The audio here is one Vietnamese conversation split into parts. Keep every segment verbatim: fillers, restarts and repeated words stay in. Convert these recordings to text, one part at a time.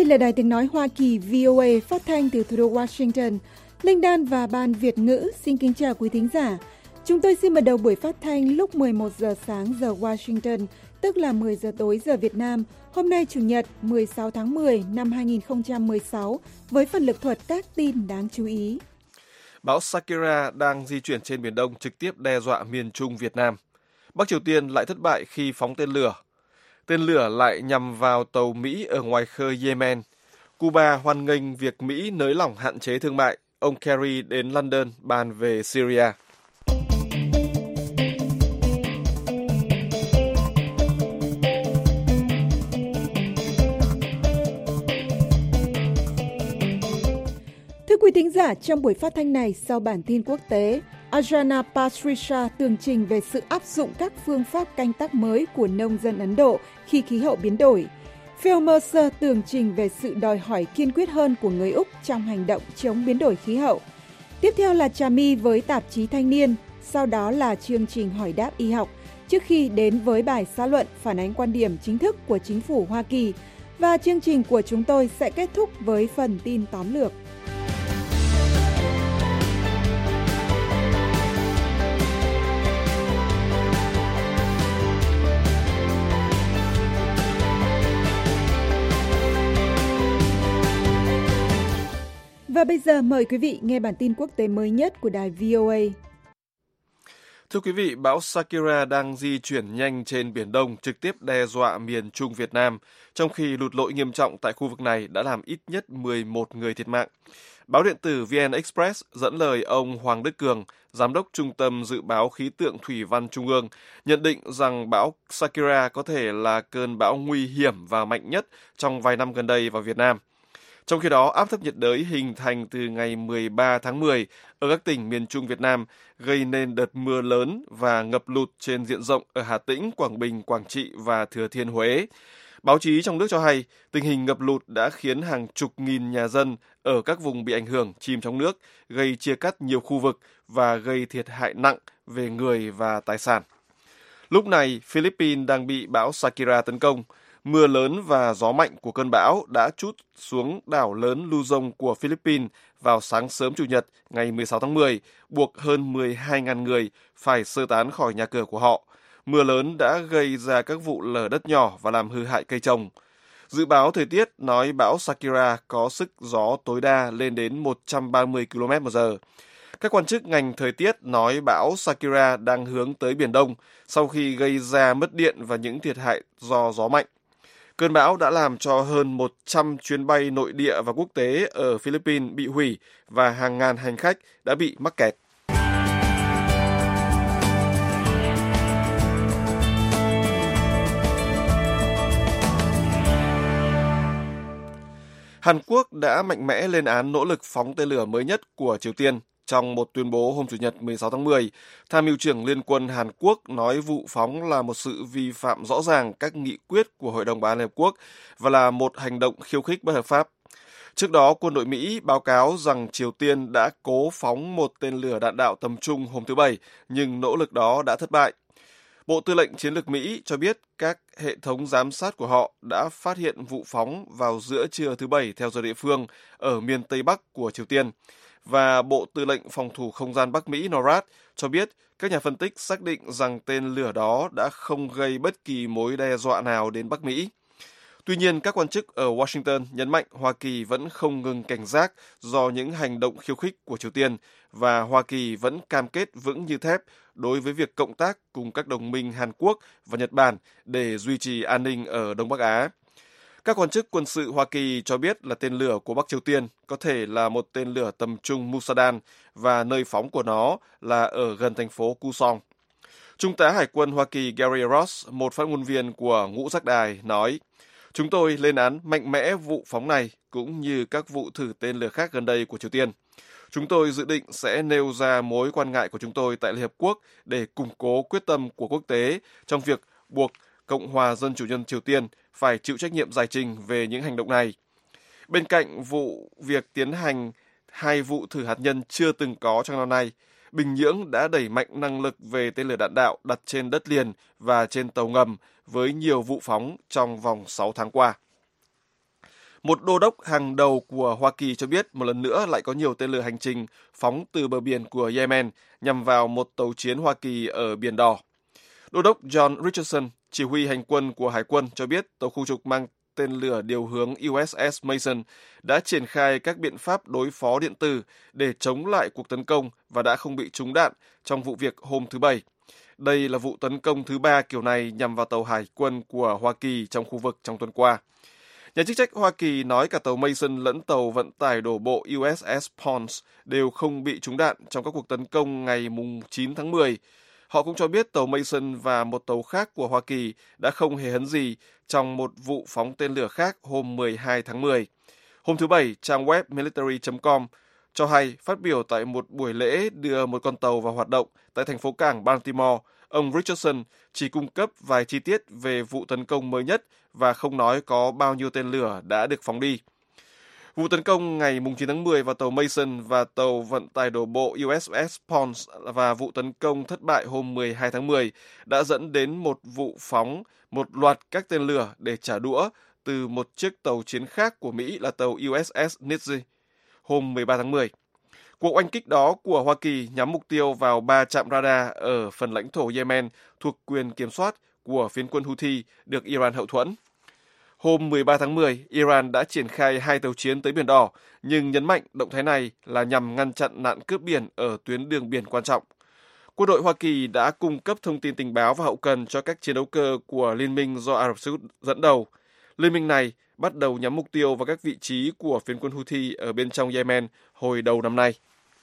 là Đài Tiếng Nói Hoa Kỳ vê o a phát thanh từ thủ đô Washington. Linh Đan và Ban Việt ngữ xin kính chào quý thính giả. Chúng tôi xin mở đầu buổi phát thanh lúc mười một giờ sáng giờ Washington, tức là mười giờ tối giờ Việt Nam, hôm nay Chủ nhật mười sáu tháng mười năm hai nghìn không trăm mười sáu, với phần lực thuật các tin đáng chú ý. Bão Sakira đang di chuyển trên Biển Đông trực tiếp đe dọa miền Trung Việt Nam. Bắc Triều Tiên lại thất bại khi phóng tên lửa. Tên lửa lại nhằm vào tàu Mỹ ở ngoài khơi Yemen. Cuba hoan nghênh việc Mỹ nới lỏng hạn chế thương mại. Ông Kerry đến London bàn về Syria. Thưa quý thính giả, trong buổi phát thanh này, sau bản tin quốc tế, Ajana Pasricha tường trình về sự áp dụng các phương pháp canh tác mới của nông dân Ấn Độ khi khí hậu biến đổi. Phil Mercer tường trình về sự đòi hỏi kiên quyết hơn của người Úc trong hành động chống biến đổi khí hậu. Tiếp theo là Trà My với tạp chí Thanh niên, sau đó là chương trình hỏi đáp y học, trước khi đến với bài xã luận phản ánh quan điểm chính thức của chính phủ Hoa Kỳ. Và chương trình của chúng tôi sẽ kết thúc với phần tin tóm lược. Và bây giờ mời quý vị nghe bản tin quốc tế mới nhất của đài vê o a. Thưa quý vị, bão Sakira đang di chuyển nhanh trên Biển Đông, trực tiếp đe dọa miền Trung Việt Nam, trong khi lụt lội nghiêm trọng tại khu vực này đã làm ít nhất mười một người thiệt mạng. Báo điện tử vê en Express dẫn lời ông Hoàng Đức Cường, Giám đốc Trung tâm Dự báo Khí tượng Thủy văn Trung ương, nhận định rằng bão Sakira có thể là cơn bão nguy hiểm và mạnh nhất trong vài năm gần đây vào Việt Nam. Trong khi đó, áp thấp nhiệt đới hình thành từ ngày mười ba tháng mười ở các tỉnh miền Trung Việt Nam gây nên đợt mưa lớn và ngập lụt trên diện rộng ở Hà Tĩnh, Quảng Bình, Quảng Trị và Thừa Thiên Huế. Báo chí trong nước cho hay, tình hình ngập lụt đã khiến hàng chục nghìn nhà dân ở các vùng bị ảnh hưởng chìm trong nước, gây chia cắt nhiều khu vực và gây thiệt hại nặng về người và tài sản. Lúc này, Philippines đang bị bão Sakira tấn công. Mưa lớn và gió mạnh của cơn bão đã trút xuống đảo lớn Luzon của Philippines vào sáng sớm Chủ nhật ngày mười sáu tháng mười, buộc hơn mười hai nghìn người phải sơ tán khỏi nhà cửa của họ. Mưa lớn đã gây ra các vụ lở đất nhỏ và làm hư hại cây trồng. Dự báo thời tiết nói bão Sakira có sức gió tối đa lên đến một trăm ba mươi ki lô mét một giờ. Các quan chức ngành thời tiết nói bão Sakira đang hướng tới Biển Đông sau khi gây ra mất điện và những thiệt hại do gió mạnh. Cơn bão đã làm cho hơn một trăm chuyến bay nội địa và quốc tế ở Philippines bị hủy và hàng ngàn hành khách đã bị mắc kẹt. Hàn Quốc đã mạnh mẽ lên án nỗ lực phóng tên lửa mới nhất của Triều Tiên. Trong một tuyên bố hôm Chủ nhật mười sáu tháng mười, Tham mưu trưởng Liên quân Hàn Quốc nói vụ phóng là một sự vi phạm rõ ràng các nghị quyết của Hội đồng Bảo an Liên Hợp Quốc và là một hành động khiêu khích bất hợp pháp. Trước đó, quân đội Mỹ báo cáo rằng Triều Tiên đã cố phóng một tên lửa đạn đạo tầm trung hôm thứ Bảy, nhưng nỗ lực đó đã thất bại. Bộ Tư lệnh Chiến lược Mỹ cho biết các hệ thống giám sát của họ đã phát hiện vụ phóng vào giữa trưa thứ Bảy theo giờ địa phương ở miền Tây Bắc của Triều Tiên. Và Bộ Tư lệnh Phòng thủ Không gian Bắc Mỹ NORAD cho biết các nhà phân tích xác định rằng tên lửa đó đã không gây bất kỳ mối đe dọa nào đến Bắc Mỹ. Tuy nhiên, các quan chức ở Washington nhấn mạnh Hoa Kỳ vẫn không ngừng cảnh giác do những hành động khiêu khích của Triều Tiên và Hoa Kỳ vẫn cam kết vững như thép đối với việc cộng tác cùng các đồng minh Hàn Quốc và Nhật Bản để duy trì an ninh ở Đông Bắc Á. Các quan chức quân sự Hoa Kỳ cho biết là tên lửa của Bắc Triều Tiên có thể là một tên lửa tầm trung Musadan và nơi phóng của nó là ở gần thành phố Kusong. Trung tá Hải quân Hoa Kỳ Gary Ross, một phát ngôn viên của Ngũ Giác Đài, nói: "Chúng tôi lên án mạnh mẽ vụ phóng này cũng như các vụ thử tên lửa khác gần đây của Triều Tiên. Chúng tôi dự định sẽ nêu ra mối quan ngại của chúng tôi tại Liên Hợp Quốc để củng cố quyết tâm của quốc tế trong việc buộc Cộng hòa Dân chủ nhân Triều Tiên phải chịu trách nhiệm giải trình về những hành động này." Bên cạnh vụ việc tiến hành hai vụ thử hạt nhân chưa từng có trong năm nay, Bình Nhưỡng đã đẩy mạnh năng lực về tên lửa đạn đạo đặt trên đất liền và trên tàu ngầm với nhiều vụ phóng trong vòng sáu tháng qua. Một đô đốc hàng đầu của Hoa Kỳ cho biết một lần nữa lại có nhiều tên lửa hành trình phóng từ bờ biển của Yemen nhằm vào một tàu chiến Hoa Kỳ ở Biển Đỏ. Đô đốc John Richardson, chỉ huy hành quân của Hải quân, cho biết tàu khu trục mang tên lửa điều hướng u ét ét Mason đã triển khai các biện pháp đối phó điện tử để chống lại cuộc tấn công và đã không bị trúng đạn trong vụ việc hôm thứ Bảy. Đây là vụ tấn công thứ ba kiểu này nhằm vào tàu hải quân của Hoa Kỳ trong khu vực trong tuần qua. Nhà chức trách Hoa Kỳ nói cả tàu Mason lẫn tàu vận tải đổ bộ u ét ét Pons đều không bị trúng đạn trong các cuộc tấn công ngày chín tháng mười. Họ cũng cho biết tàu Mason và một tàu khác của Hoa Kỳ đã không hề hấn gì trong một vụ phóng tên lửa khác hôm mười hai tháng mười. Hôm thứ Bảy, trang web military chấm com cho hay phát biểu tại một buổi lễ đưa một con tàu vào hoạt động tại thành phố cảng Baltimore, ông Richardson chỉ cung cấp vài chi tiết về vụ tấn công mới nhất và không nói có bao nhiêu tên lửa đã được phóng đi. Vụ tấn công ngày chín tháng mười vào tàu Mason và tàu vận tải đổ bộ u ét ét Pons và vụ tấn công thất bại hôm mười hai tháng mười đã dẫn đến một vụ phóng một loạt các tên lửa để trả đũa từ một chiếc tàu chiến khác của Mỹ là tàu u ét ét Nizhny hôm mười ba tháng mười. Cuộc oanh kích đó của Hoa Kỳ nhắm mục tiêu vào ba trạm radar ở phần lãnh thổ Yemen thuộc quyền kiểm soát của phiến quân Houthi được Iran hậu thuẫn. Hôm mười ba tháng mười, Iran đã triển khai hai tàu chiến tới Biển Đỏ, nhưng nhấn mạnh động thái này là nhằm ngăn chặn nạn cướp biển ở tuyến đường biển quan trọng. Quân đội Hoa Kỳ đã cung cấp thông tin tình báo và hậu cần cho các chiến đấu cơ của Liên minh do Ả Rập Xê Út dẫn đầu. Liên minh này bắt đầu nhắm mục tiêu vào các vị trí của phiến quân Houthi ở bên trong Yemen hồi đầu năm nay.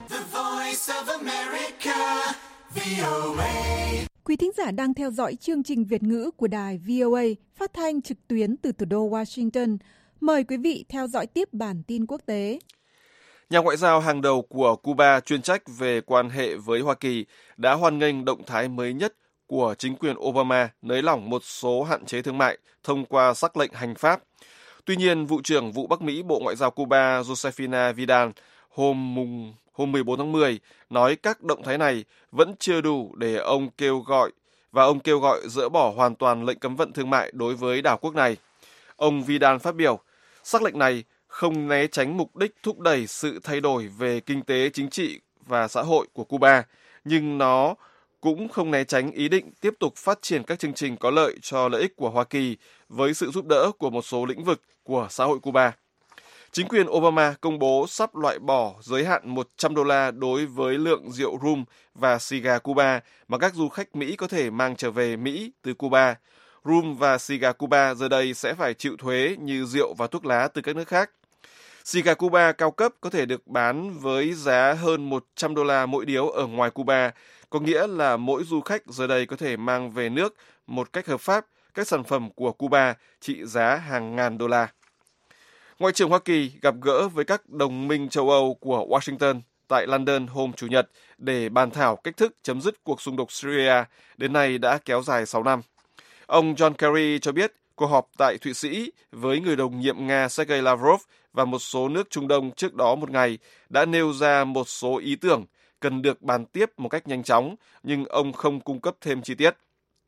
Quý thính giả đang theo dõi chương trình Việt ngữ của đài vê o a phát thanh trực tuyến từ thủ đô Washington. Mời quý vị theo dõi tiếp bản tin quốc tế. Nhà ngoại giao hàng đầu của Cuba chuyên trách về quan hệ với Hoa Kỳ đã hoan nghênh động thái mới nhất của chính quyền Obama nới lỏng một số hạn chế thương mại thông qua sắc lệnh hành pháp. Tuy nhiên, vụ trưởng vụ Bắc Mỹ Bộ Ngoại giao Cuba Josefina Vidal hôm mùng hôm mười bốn tháng mười nói các động thái này vẫn chưa đủ để ông kêu gọi và ông kêu gọi dỡ bỏ hoàn toàn lệnh cấm vận thương mại đối với đảo quốc này. Ông Vidal phát biểu, sắc lệnh này không né tránh mục đích thúc đẩy sự thay đổi về kinh tế, chính trị và xã hội của Cuba, nhưng nó cũng không né tránh ý định tiếp tục phát triển các chương trình có lợi cho lợi ích của Hoa Kỳ với sự giúp đỡ của một số lĩnh vực của xã hội Cuba. Chính quyền Obama công bố sắp loại bỏ giới hạn một trăm đô la đối với lượng rượu rum và xì gà Cuba mà các du khách Mỹ có thể mang trở về Mỹ từ Cuba. Rum và xì gà Cuba giờ đây sẽ phải chịu thuế như rượu và thuốc lá từ các nước khác. Xì gà Cuba cao cấp có thể được bán với giá hơn một trăm đô la mỗi điếu ở ngoài Cuba, có nghĩa là mỗi du khách giờ đây có thể mang về nước một cách hợp pháp các sản phẩm của Cuba trị giá hàng ngàn đô la. Ngoại trưởng Hoa Kỳ gặp gỡ với các đồng minh châu Âu của Washington tại London hôm Chủ nhật để bàn thảo cách thức chấm dứt cuộc xung đột Syria đến nay đã kéo dài sáu năm. Ông John Kerry cho biết cuộc họp tại Thụy Sĩ với người đồng nhiệm Nga Sergei Lavrov và một số nước Trung Đông trước đó một ngày đã nêu ra một số ý tưởng cần được bàn tiếp một cách nhanh chóng, nhưng ông không cung cấp thêm chi tiết.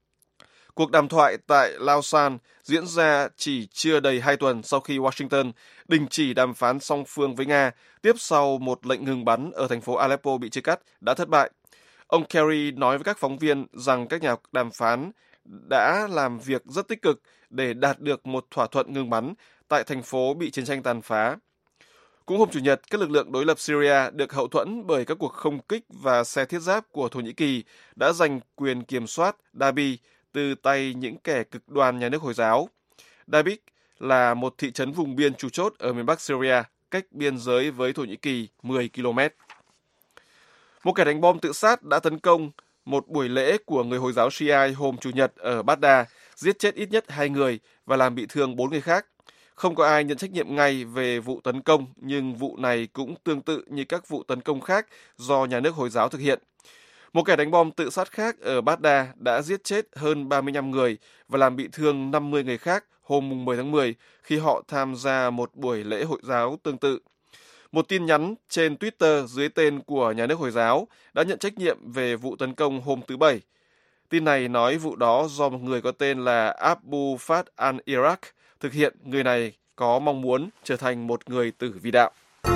Cuộc đàm thoại tại Lausanne diễn ra chỉ chưa đầy hai tuần sau khi Washington đình chỉ đàm phán song phương với Nga, tiếp sau một lệnh ngừng bắn ở thành phố Aleppo bị chia cắt đã thất bại. Ông Kerry nói với các phóng viên rằng các nhà đàm phán đã làm việc rất tích cực để đạt được một thỏa thuận ngừng bắn tại thành phố bị chiến tranh tàn phá. Cũng hôm Chủ nhật, các lực lượng đối lập Syria được hậu thuẫn bởi các cuộc không kích và xe thiết giáp của Thổ Nhĩ Kỳ đã giành quyền kiểm soát Dabi từ tay những kẻ cực đoan nhà nước Hồi giáo. Dabiq là một thị trấn vùng biên chủ chốt ở miền Bắc Syria, cách biên giới với Thổ Nhĩ Kỳ mười ki lô mét. Một kẻ đánh bom tự sát đã tấn công một buổi lễ của người Hồi giáo Shia hôm Chủ nhật ở Baghdad, giết chết ít nhất hai người và làm bị thương bốn người khác. Không có ai nhận trách nhiệm ngay về vụ tấn công, nhưng vụ này cũng tương tự như các vụ tấn công khác do nhà nước Hồi giáo thực hiện. Một kẻ đánh bom tự sát khác ở Baghdad đã giết chết hơn ba mươi lăm người và làm bị thương năm mươi người khác hôm mười tháng mười khi họ tham gia một buổi lễ Hồi giáo tương tự. Một tin nhắn trên Twitter dưới tên của nhà nước Hồi giáo đã nhận trách nhiệm về vụ tấn công hôm thứ Bảy. Tin này nói vụ đó do một người có tên là Abu Fath al-Iraq thực hiện. Người này có mong muốn trở thành một người tử vi đạo.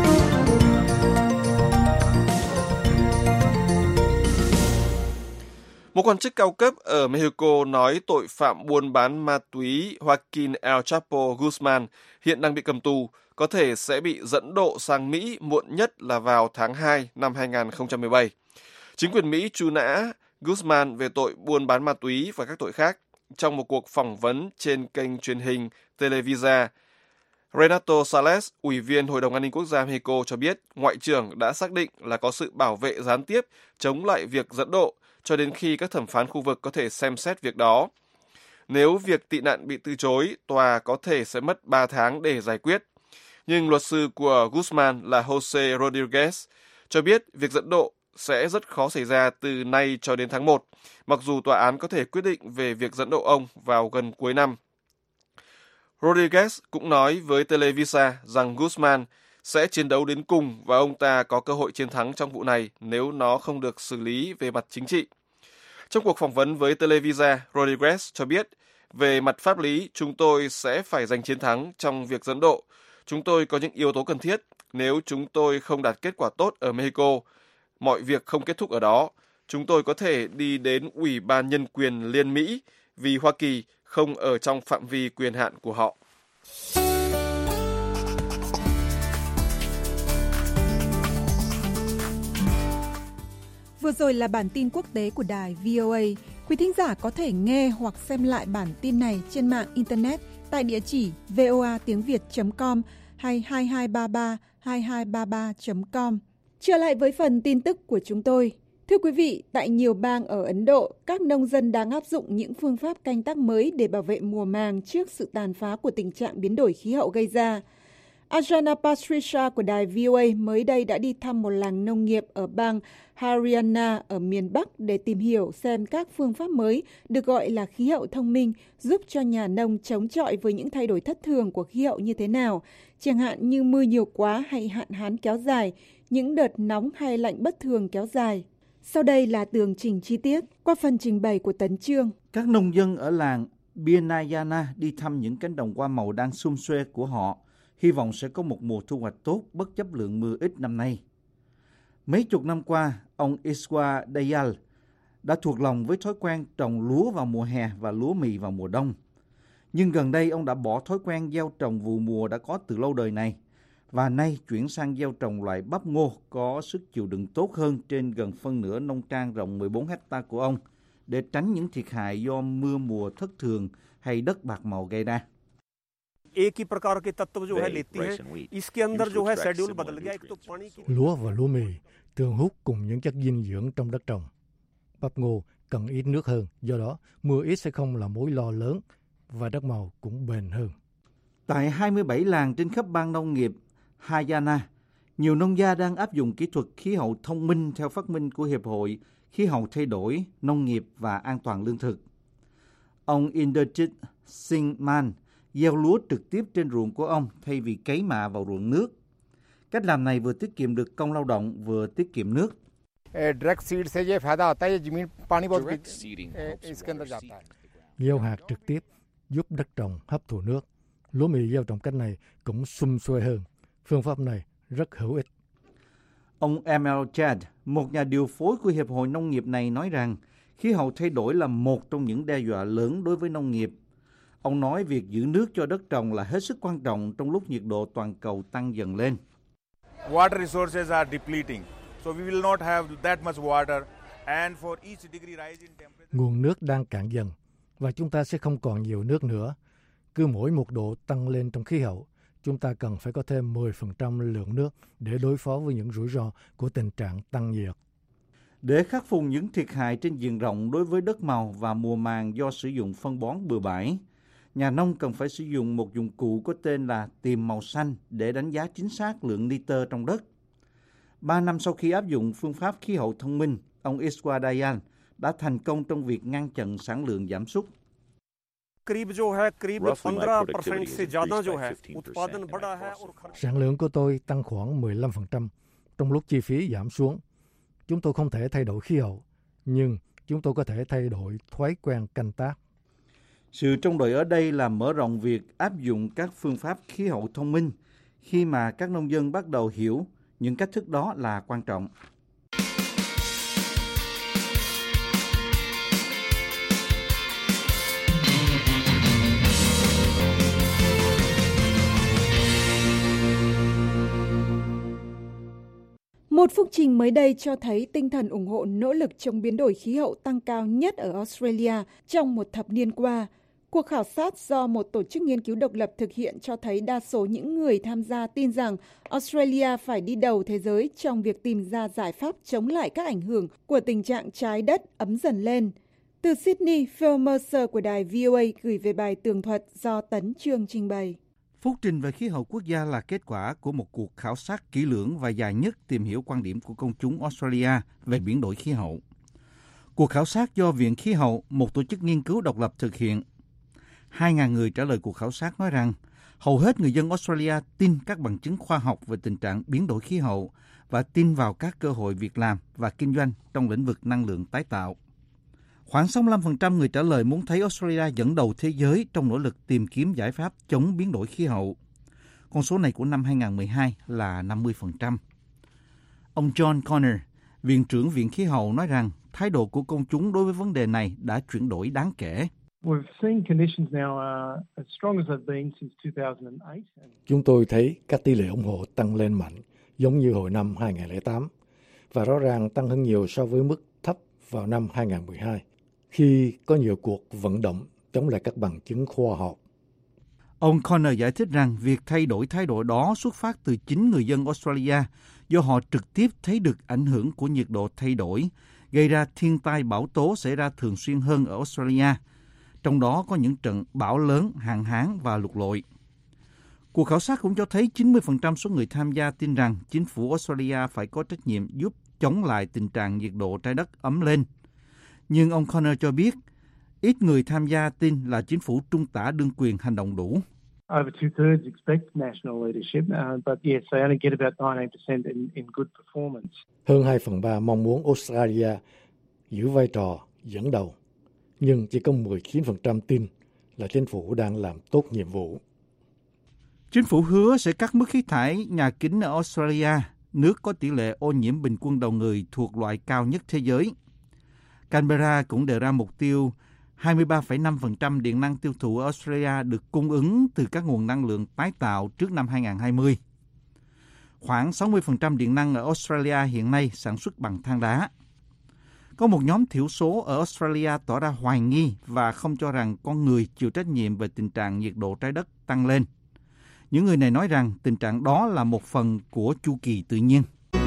Một quan chức cao cấp ở Mexico nói tội phạm buôn bán ma túy Joaquin El Chapo Guzman hiện đang bị cầm tù, có thể sẽ bị dẫn độ sang Mỹ muộn nhất là vào tháng hai năm hai không một bảy. Chính quyền Mỹ truy nã Guzman về tội buôn bán ma túy và các tội khác. Trong một cuộc phỏng vấn trên kênh truyền hình Televisa, Renato Sales, Ủy viên Hội đồng An ninh Quốc gia Mexico cho biết Ngoại trưởng đã xác định là có sự bảo vệ gián tiếp chống lại việc dẫn độ cho đến khi các thẩm phán khu vực có thể xem xét việc đó. Nếu việc tị nạn bị từ chối, tòa có thể sẽ mất ba tháng để giải quyết. Nhưng luật sư của Guzman là Jose Rodriguez cho biết việc dẫn độ sẽ rất khó xảy ra từ nay cho đến tháng một, mặc dù tòa án có thể quyết định về việc dẫn độ ông vào gần cuối năm. Rodriguez cũng nói với Televisa rằng Guzman sẽ chiến đấu đến cùng và ông ta có cơ hội chiến thắng trong vụ này nếu nó không được xử lý về mặt chính trị. Trong cuộc phỏng vấn với Televisa, Rodriguez cho biết, về mặt pháp lý, chúng tôi sẽ phải giành chiến thắng trong việc dẫn độ. Chúng tôi có những yếu tố cần thiết. Nếu chúng tôi không đạt kết quả tốt ở Mexico, mọi việc không kết thúc ở đó. Chúng tôi có thể đi đến Ủy ban Nhân quyền Liên Mỹ vì Hoa Kỳ không ở trong phạm vi quyền hạn của họ. Vừa rồi là bản tin quốc tế của đài vê o a. Quý thính giả có thể nghe hoặc xem lại bản tin này trên mạng Internet tại địa chỉ voa tiếng việt chấm com hay hai hai ba ba hai hai ba ba chấm com. Trở lại với phần tin tức của chúng tôi. Thưa quý vị, tại nhiều bang ở Ấn Độ, các nông dân đang áp dụng những phương pháp canh tác mới để bảo vệ mùa màng trước sự tàn phá của tình trạng biến đổi khí hậu gây ra. Ajana Pasricha của đài vê o a mới đây đã đi thăm một làng nông nghiệp ở bang Haryana ở miền Bắc để tìm hiểu xem các phương pháp mới được gọi là khí hậu thông minh giúp cho nhà nông chống chọi với những thay đổi thất thường của khí hậu như thế nào, chẳng hạn như mưa nhiều quá hay hạn hán kéo dài, những đợt nóng hay lạnh bất thường kéo dài. Sau đây là tường trình chi tiết qua phần trình bày của Tấn Chương. Các nông dân ở làng Bienayana đi thăm những cánh đồng hoa màu đang sum xuê của họ, hy vọng sẽ có một mùa thu hoạch tốt bất chấp lượng mưa ít năm nay. Mấy chục năm qua, ông Iswa Dayal đã thuộc lòng với thói quen trồng lúa vào mùa hè và lúa mì vào mùa đông. Nhưng gần đây ông đã bỏ thói quen gieo trồng vụ mùa đã có từ lâu đời này, và nay chuyển sang gieo trồng loại bắp ngô có sức chịu đựng tốt hơn trên gần phân nửa nông trang rộng mười bốn héc ta của ông, để tránh những thiệt hại do mưa mùa thất thường hay đất bạc màu gây ra. Lúa và lúa mì thường hút cùng những chất dinh dưỡng trong đất trồng. Bắp ngô cần ít nước hơn, do đó mưa ít sẽ không là mối lo lớn và đất màu cũng bền hơn. Tại hai mươi bảy làng trên khắp bang nông nghiệp Haryana, nhiều nông gia đang áp dụng kỹ thuật khí hậu thông minh theo phát minh của Hiệp hội Khí hậu thay đổi, Nông nghiệp và An toàn lương thực. Ông Inderjit Singh Man gieo lúa trực tiếp trên ruộng của ông thay vì cấy mạ vào ruộng nước. Cách làm này vừa tiết kiệm được công lao động, vừa tiết kiệm nước. Gieo hạt trực tiếp giúp đất trồng hấp thụ nước. Lúa mì gieo trồng cách này cũng sum xuê hơn. Phương pháp này rất hữu ích. Ông Emil Chad, một nhà điều phối của Hiệp hội Nông nghiệp này, nói rằng khí hậu thay đổi là một trong những đe dọa lớn đối với nông nghiệp. Ông nói việc giữ nước cho đất trồng là hết sức quan trọng trong lúc nhiệt độ toàn cầu tăng dần lên. Water resources are depleting, so we will not have that much water, and for each degree rise in temperature. Nguồn nước đang cạn dần và chúng ta sẽ không còn nhiều nước nữa. Cứ mỗi một độ tăng lên trong khí hậu, chúng ta cần phải có thêm mười phần trăm lượng nước để đối phó với những rủi ro của tình trạng tăng nhiệt. Để khắc phục những thiệt hại trên diện rộng đối với đất màu và mùa màng do sử dụng phân bón bừa bãi, nhà nông cần phải sử dụng một dụng cụ có tên là tìm màu xanh để đánh giá chính xác lượng nitơ trong đất. Ba năm sau khi áp dụng phương pháp khí hậu thông minh, ông Iswa Dayal đã thành công trong việc ngăn chặn sản lượng giảm sút. Sản lượng của tôi tăng khoảng mười lăm phần trăm trong lúc chi phí giảm xuống. Chúng tôi không thể thay đổi khí hậu, nhưng chúng tôi có thể thay đổi thói quen canh tác. Sự trông đợi ở đây là mở rộng việc áp dụng các phương pháp khí hậu thông minh khi mà các nông dân bắt đầu hiểu những cách thức đó là quan trọng. Một phúc trình mới đây cho thấy tinh thần ủng hộ nỗ lực chống biến đổi khí hậu tăng cao nhất ở Australia trong một thập niên qua. Cuộc khảo sát do một tổ chức nghiên cứu độc lập thực hiện cho thấy đa số những người tham gia tin rằng Australia phải đi đầu thế giới trong việc tìm ra giải pháp chống lại các ảnh hưởng của tình trạng trái đất ấm dần lên. Từ Sydney, Phil Mercer của đài vê o a gửi về bài tường thuật do Tấn Chương trình bày. Phúc trình về khí hậu quốc gia là kết quả của một cuộc khảo sát kỹ lưỡng và dài nhất tìm hiểu quan điểm của công chúng Australia về biến đổi khí hậu. Cuộc khảo sát do Viện Khí hậu, một tổ chức nghiên cứu độc lập thực hiện. hai nghìn người trả lời cuộc khảo sát nói rằng hầu hết người dân Australia tin các bằng chứng khoa học về tình trạng biến đổi khí hậu và tin vào các cơ hội việc làm và kinh doanh trong lĩnh vực năng lượng tái tạo. Khoảng sáu mươi lăm phần trăm người trả lời muốn thấy Australia dẫn đầu thế giới trong nỗ lực tìm kiếm giải pháp chống biến đổi khí hậu. Con số này của năm hai nghìn không trăm mười hai là năm mươi phần trăm. Ông John Connor, Viện trưởng Viện Khí hậu nói rằng thái độ của công chúng đối với vấn đề này đã chuyển đổi đáng kể. Chúng tôi thấy các tỷ lệ ủng hộ tăng lên mạnh, giống như hồi năm hai nghìn không trăm lẻ tám, và rõ ràng tăng hơn nhiều so với mức thấp vào năm hai nghìn không trăm mười hai, khi có nhiều cuộc vận động chống lại các bằng chứng khoa học. Ông Connor giải thích rằng việc thay đổi thái độ đó xuất phát từ chính người dân Australia, do họ trực tiếp thấy được ảnh hưởng của nhiệt độ thay đổi, gây ra thiên tai bão tố xảy ra thường xuyên hơn ở Australia, trong đó có những trận bão lớn, hạn hán và lụt lội. Cuộc khảo sát cũng cho thấy chín mươi phần trăm số người tham gia tin rằng chính phủ Australia phải có trách nhiệm giúp chống lại tình trạng nhiệt độ trái đất ấm lên. Nhưng ông Connor cho biết, ít người tham gia tin là chính phủ trung tả đương quyền hành động đủ. Hơn hai phần ba mong muốn Australia giữ vai trò dẫn đầu, nhưng chỉ có mười chín phần trăm tin là chính phủ đang làm tốt nhiệm vụ. Chính phủ hứa sẽ cắt mức khí thải nhà kính ở Australia, nước có tỷ lệ ô nhiễm bình quân đầu người thuộc loại cao nhất thế giới. Canberra cũng đề ra mục tiêu hai mươi ba phẩy năm phần trăm điện năng tiêu thụ ở Australia được cung ứng từ các nguồn năng lượng tái tạo trước năm hai nghìn không trăm hai mươi. Khoảng sáu mươi phần trăm điện năng ở Australia hiện nay sản xuất bằng than đá. Có một nhóm thiểu số ở Australia tỏ ra hoài nghi và không cho rằng con người chịu trách nhiệm về tình trạng nhiệt độ trái đất tăng lên. Những người này nói rằng tình trạng đó là một phần của chu kỳ tự nhiên.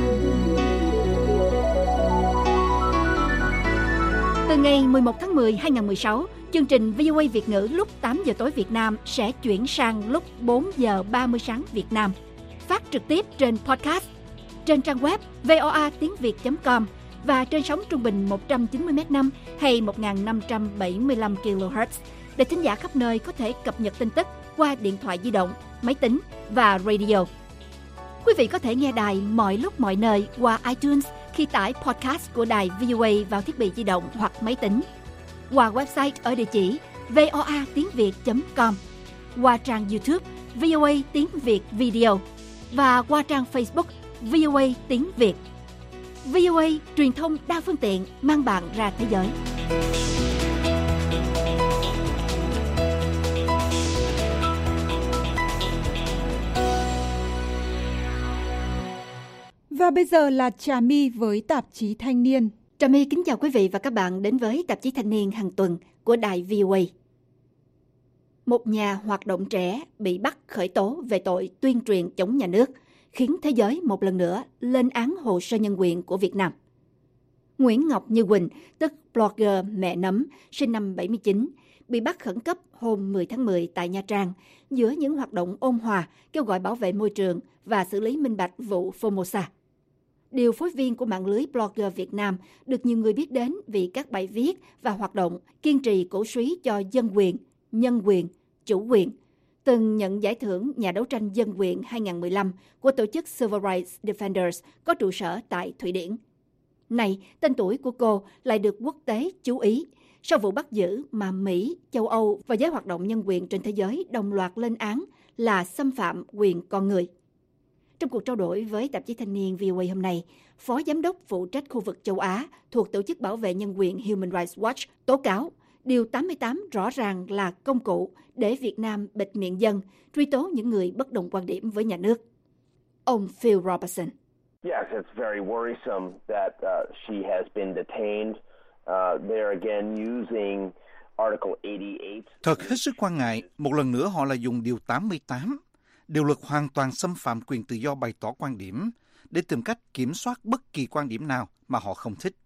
Từ ngày mười một tháng mười hai nghìn không trăm mười sáu, chương trình vê o a Việt ngữ lúc tám giờ tối Việt Nam sẽ chuyển sang lúc bốn giờ ba mươi sáng Việt Nam. Phát trực tiếp trên podcast, trên trang web voa tiếng việt chấm com và trên sóng trung bình một trăm chín mươi mét năm hay một nghìn năm trăm bảy mươi lăm ki lô héc để thính giả khắp nơi có thể cập nhật tin tức qua điện thoại di động, máy tính và radio. Quý vị có thể nghe đài mọi lúc mọi nơi qua iTunes khi tải podcast của đài vê o a vào thiết bị di động hoặc máy tính, qua website ở địa chỉ voa tiếng việt chấm com, qua trang YouTube vê o a tiếng Việt Video và qua trang Facebook vê o a tiếng Việt. vê o a truyền thông đa phương tiện mang bạn ra thế giới. Và bây giờ là Trà My với tạp chí Thanh niên. Trà My kính chào quý vị và các bạn đến với tạp chí Thanh niên hàng tuần của đài vê o a. Một nhà hoạt động trẻ bị bắt khởi tố về tội tuyên truyền chống nhà nước, khiến thế giới một lần nữa lên án hồ sơ nhân quyền của Việt Nam. Nguyễn Ngọc Như Quỳnh, tức blogger Mẹ Nấm, sinh năm bảy mươi chín, bị bắt khẩn cấp hôm mười tháng mười tại Nha Trang giữa những hoạt động ôn hòa kêu gọi bảo vệ môi trường và xử lý minh bạch vụ Formosa. Điều phối viên của mạng lưới blogger Việt Nam được nhiều người biết đến vì các bài viết và hoạt động kiên trì cổ suý cho dân quyền, nhân quyền, chủ quyền, từng nhận giải thưởng nhà đấu tranh dân quyền hai nghìn không trăm mười lăm của tổ chức Civil Rights Defenders có trụ sở tại Thụy Điển. Này, tên tuổi của cô lại được quốc tế chú ý sau vụ bắt giữ mà Mỹ, châu Âu và giới hoạt động nhân quyền trên thế giới đồng loạt lên án là xâm phạm quyền con người. Trong cuộc trao đổi với tạp chí Thanh niên vê o a hôm nay, Phó Giám đốc phụ trách khu vực châu Á thuộc Tổ chức Bảo vệ Nhân quyền Human Rights Watch tố cáo Điều tám mươi tám rõ ràng là công cụ để Việt Nam bịt miệng dân, truy tố những người bất đồng quan điểm với nhà nước. Ông Phil Robertson. Yes, it's very worrisome that uh, she has been detained. Uh, they're again using Article eighty-eight. Thật hết sức quan ngại, một lần nữa họ lại dùng Điều tám mươi tám, điều luật hoàn toàn xâm phạm quyền tự do bày tỏ quan điểm, để tìm cách kiểm soát bất kỳ quan điểm nào mà họ không thích.